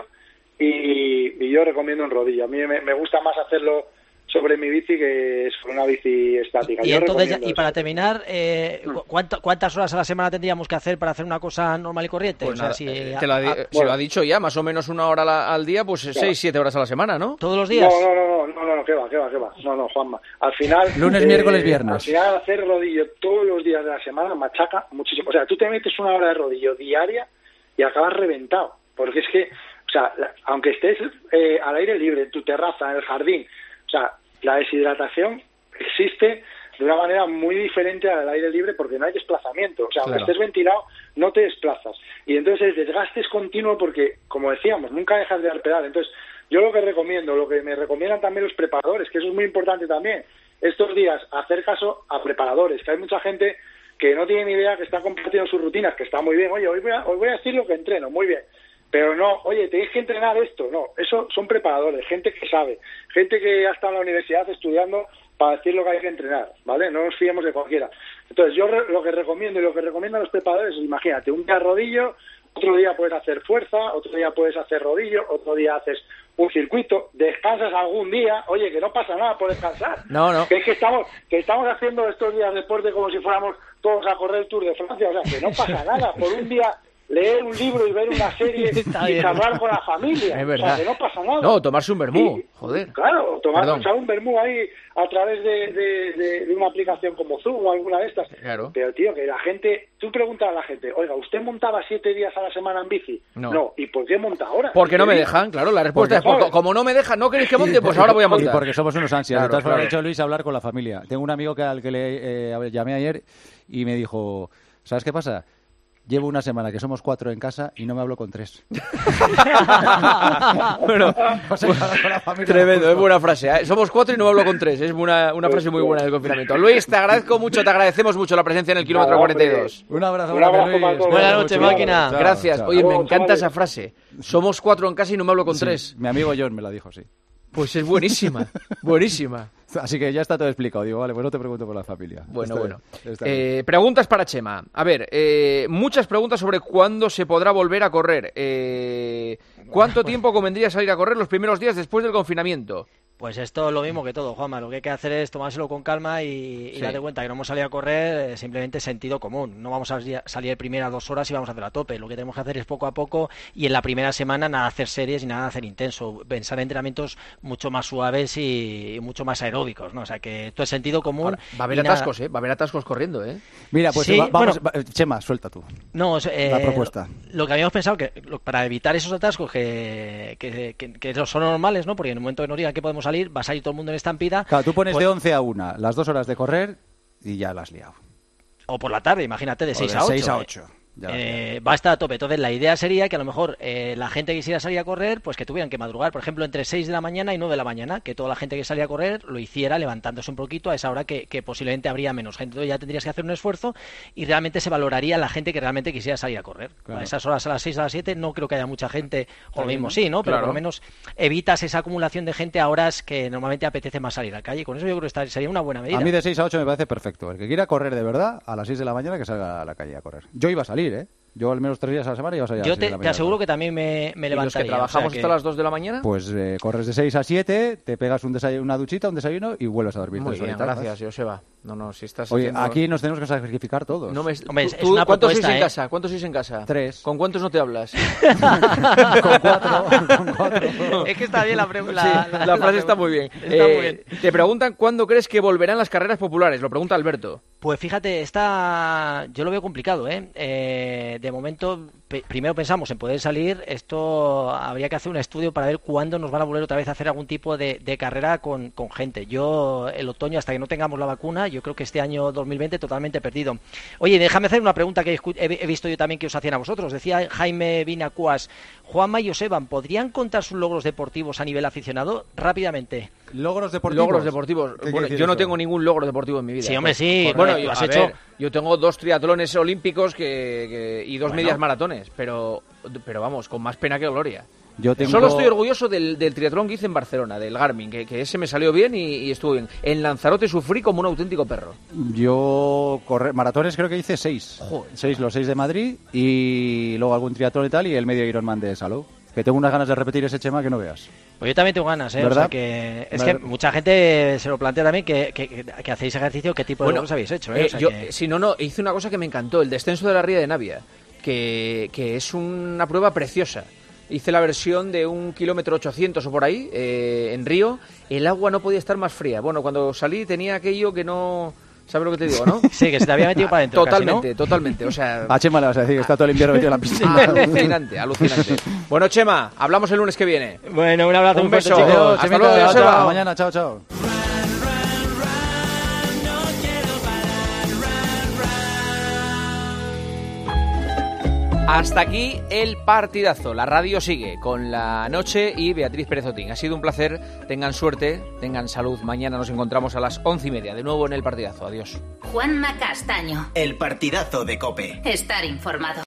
y, y yo recomiendo un rodillo. A mí me, me gusta más hacerlo sobre mi bici que sobre una bici estática. Y Yo entonces, ya- recomiendo y para eso. terminar, eh, ¿cu- cuánto- ¿cuántas horas a la semana tendríamos que hacer para hacer una cosa normal y corriente? Pues O sea, nada, si, eh, a- te lo ha, di- a- se lo ha dicho ya, más o menos una hora la- al día, pues seis, siete horas a la semana, ¿no? ¿Todos los días? No, no, no, no, no, no, no, que va, que va, que va. No, no, Juanma. Al final... Lunes, eh, miércoles, viernes. Al final hacer rodillo todos los días de la semana machaca muchísimo. O sea, tú te metes una hora de rodillo diaria y acabas reventado. Porque es que, o sea, la- aunque estés eh, al aire libre, en tu terraza, en el jardín, o sea, la deshidratación existe de una manera muy diferente al aire libre porque no hay desplazamiento. O sea, aunque Claro. estés ventilado, no te desplazas. Y entonces el desgaste es continuo porque, como decíamos, nunca dejas de dar pedal. Entonces, yo lo que recomiendo, lo que me recomiendan también los preparadores, que eso es muy importante también, estos días hacer caso a preparadores, que hay mucha gente que no tiene ni idea, que está compartiendo sus rutinas, que está muy bien. Oye, hoy voy a, hoy voy a decir lo que entreno, muy bien. Pero no, oye, tenéis que entrenar esto. No, eso son preparadores, gente que sabe, gente que ha estado en la universidad estudiando para decir lo que hay que entrenar, ¿vale? No nos fiemos de cualquiera. Entonces, yo re- lo que recomiendo y lo que recomiendan los preparadores es, imagínate, un día rodillo, otro día puedes hacer fuerza, otro día puedes hacer rodillo, otro día haces un circuito, descansas algún día, oye, que no pasa nada por descansar. No, no. Que es que estamos, que estamos haciendo estos días de deporte como si fuéramos todos a correr el Tour de Francia, o sea, que no pasa nada, por un día leer un libro y ver una serie y charlar con la familia. Es verdad. O sea, que no pasa nada. No, tomarse un vermú, Y, joder. Claro, tomar Perdón. echar un vermú ahí a través de, de, de, de una aplicación como Zoom o alguna de estas. Claro. Pero, tío, que la gente... Tú preguntas a la gente, oiga, ¿usted montaba siete días a la semana en bici? No. ¿Y por qué monta ahora? Porque no me ¿Siete dejan, claro, la respuesta Porque, es, porque, joder. como no me dejan, no queréis que monte, pues ahora voy a Y montar. porque somos unos ansias. Claro, de todas formas, claro. ha hecho Luis hablar con la familia. Tengo un amigo que al que le eh, llamé ayer y me dijo, ¿sabes qué pasa? Llevo una semana que somos cuatro en casa y no me hablo con tres. Bueno, O sea, con la familia tremendo, justo. es buena frase. ¿eh? Somos cuatro y no hablo con tres. Es una, una frase muy buena del confinamiento. Luis, te agradezco mucho, te agradecemos mucho la presencia en el kilómetro Nada, cuarenta y hombre. dos. Un abrazo, Un abrazo Luis. para todos. Buenas noches, Mucho. máquina. Chao, Gracias. chao. Oye, me Chao, encanta chavales. esa frase. Somos cuatro en casa y no me hablo con Sí, tres. Mi amigo John me la dijo, sí. Pues es buenísima, buenísima. Así que ya está todo explicado. Digo, vale, pues no te pregunto por la familia. Bueno, Está bueno. bien, está bien. Eh, preguntas para Chema. A ver, eh, muchas preguntas sobre cuándo se podrá volver a correr. Eh, ¿Cuánto tiempo convendría salir a correr los primeros días después del confinamiento? Pues esto es lo mismo que todo, Juanma. Lo que hay que hacer es tomárselo con calma y, y Sí. darte cuenta que no hemos salido a correr, eh, simplemente sentido común. No vamos a salir- salir primera dos horas y vamos a hacer a tope. Lo que tenemos que hacer es poco a poco y en la primera semana nada hacer series y nada hacer intenso. Pensar en entrenamientos mucho más suaves y, y mucho más aeróbicos, ¿no? O sea que esto es sentido común. Ahora, va a haber y nada- atascos, ¿eh? Va a haber atascos corriendo, ¿eh? Mira, pues Sí, va- vamos. bueno. va- Chema, suelta tú. No, eh, La propuesta. Lo que habíamos pensado que lo- para evitar esos atascos que, que, que, que son normales, ¿no? Porque en el momento que nos digan que podemos salir, va a salir todo el mundo en estampida. Claro, tú pones pues- de once a una las dos horas de correr y ya la has liado. O por la tarde, imagínate, de O seis de a ocho. seis a eh. ocho. Ya la has Eh, va a estar a tope. Entonces, la idea sería que a lo mejor eh, la gente que quisiera salir a correr, pues que tuvieran que madrugar, por ejemplo, entre seis de la mañana y nueve de la mañana, que toda la gente que salía a correr lo hiciera levantándose un poquito a esa hora que, que posiblemente habría menos gente. Entonces, ya tendrías que hacer un esfuerzo y realmente se valoraría la gente que realmente quisiera salir a correr. Claro. A esas horas, a las seis, a las siete, no creo que haya mucha gente, o lo bien, mismo ¿no? sí, ¿no? Pero Claro. por lo menos evitas esa acumulación de gente a horas que normalmente apetece más salir a la calle. Con eso yo creo que esta- sería una buena medida. A mí de seis a ocho me parece perfecto. El que quiera correr de verdad, a las seis de la mañana que salga a la calle a correr. Yo iba a salir, ¿eh? Yo al menos tres días a la semana iba a salir a Yo las seis te, de la te mañana. aseguro que también me, me ¿Y los levantaría. que trabajamos o sea que- hasta las dos de la mañana? Pues eh, corres de seis a siete, te pegas un desay- una duchita, un desayuno y vuelves a dormir. Muy tres bien, horitas, gracias, ¿sabes? Joseba. No, no, si estás Oye, haciendo- aquí nos tenemos que sacrificar todos. No me... Hombre, ¿Tú- es tú una ¿Cuántos sois propuesta, en ¿eh? casa? ¿Cuántos sois en casa? Tres. ¿Con cuántos no te hablas? Con cuatro, con cuatro. Es que está bien la, pre- la, Sí, la- la, la frase está pregunta. muy bien. Está Eh, muy bien. Te preguntan cuándo crees que volverán las carreras populares. Lo pregunta Alberto. Pues fíjate, está, yo lo veo complicado, ¿eh? Eh, de momento, pe- primero pensamos en poder salir. Esto habría que hacer un estudio para ver cuándo nos van a volver otra vez a hacer algún tipo de, de carrera con, con gente. Yo, el otoño, hasta que no tengamos la vacuna, yo creo que este año dos mil veinte totalmente perdido. Oye, déjame hacer una pregunta que he, escu- he- he visto yo también que os hacían a vosotros. Decía Jaime Vinacuas, Juanma y Joseban, ¿podrían contar sus logros deportivos a nivel aficionado? Rápidamente. Logros deportivos. Logros deportivos. ¿Qué Bueno, quiere decir yo no eso? tengo ningún logro deportivo en mi vida. Sí, hombre, Pues, sí, correcto. bueno, Bueno, tú yo, has a hecho- ver, yo tengo dos triatlones olímpicos que, que- y dos Bueno. medias maratones, pero, pero vamos, con más pena que gloria. Yo tengo... Solo estoy orgulloso del, del triatlón que hice en Barcelona, del Garmin, que, que ese me salió bien y, y estuvo bien. En Lanzarote sufrí como un auténtico perro. Yo correr maratones creo que hice seis. Joder. Seis, los seis de Madrid y luego algún triatlón y tal y el medio Ironman de Salou. Que tengo unas ganas de repetir ese Chema que no veas. Pues yo también tengo ganas, ¿eh? O ¿Verdad? sea que es ¿Verdad? que mucha gente se lo plantea también que, que, que- que hacéis ejercicio, qué tipo de logros habéis hecho, ¿eh? eh, O sea yo, que- Si no, no, hice una cosa que me encantó, el descenso de la ría de Navia, que, que es una prueba preciosa. Hice la versión de un kilómetro ochocientos o por ahí, eh, en Río. El agua no podía estar más fría. Bueno, cuando salí tenía aquello que no... ¿Sabes lo que te digo, no? Sí, que se te había metido para adentro. casi, ¿no? Totalmente, totalmente. O sea... A Chema le vas a decir que está todo el invierno metido en la piscina. alucinante, alucinante. Bueno, Chema, hablamos el lunes que viene. Bueno, un abrazo, Un muy fuerte, beso. chicos. Adiós, hasta Chemita, luego, chao, Joseba. chao. Mañana, chao, chao. Hasta aquí el partidazo. La radio sigue con La Noche y Beatriz Pérez Otín. Ha sido un placer. Tengan suerte, tengan salud. Mañana nos encontramos a las once y media. De nuevo en el partidazo. Adiós. Juanma Castaño. El partidazo de COPE. Estar informado.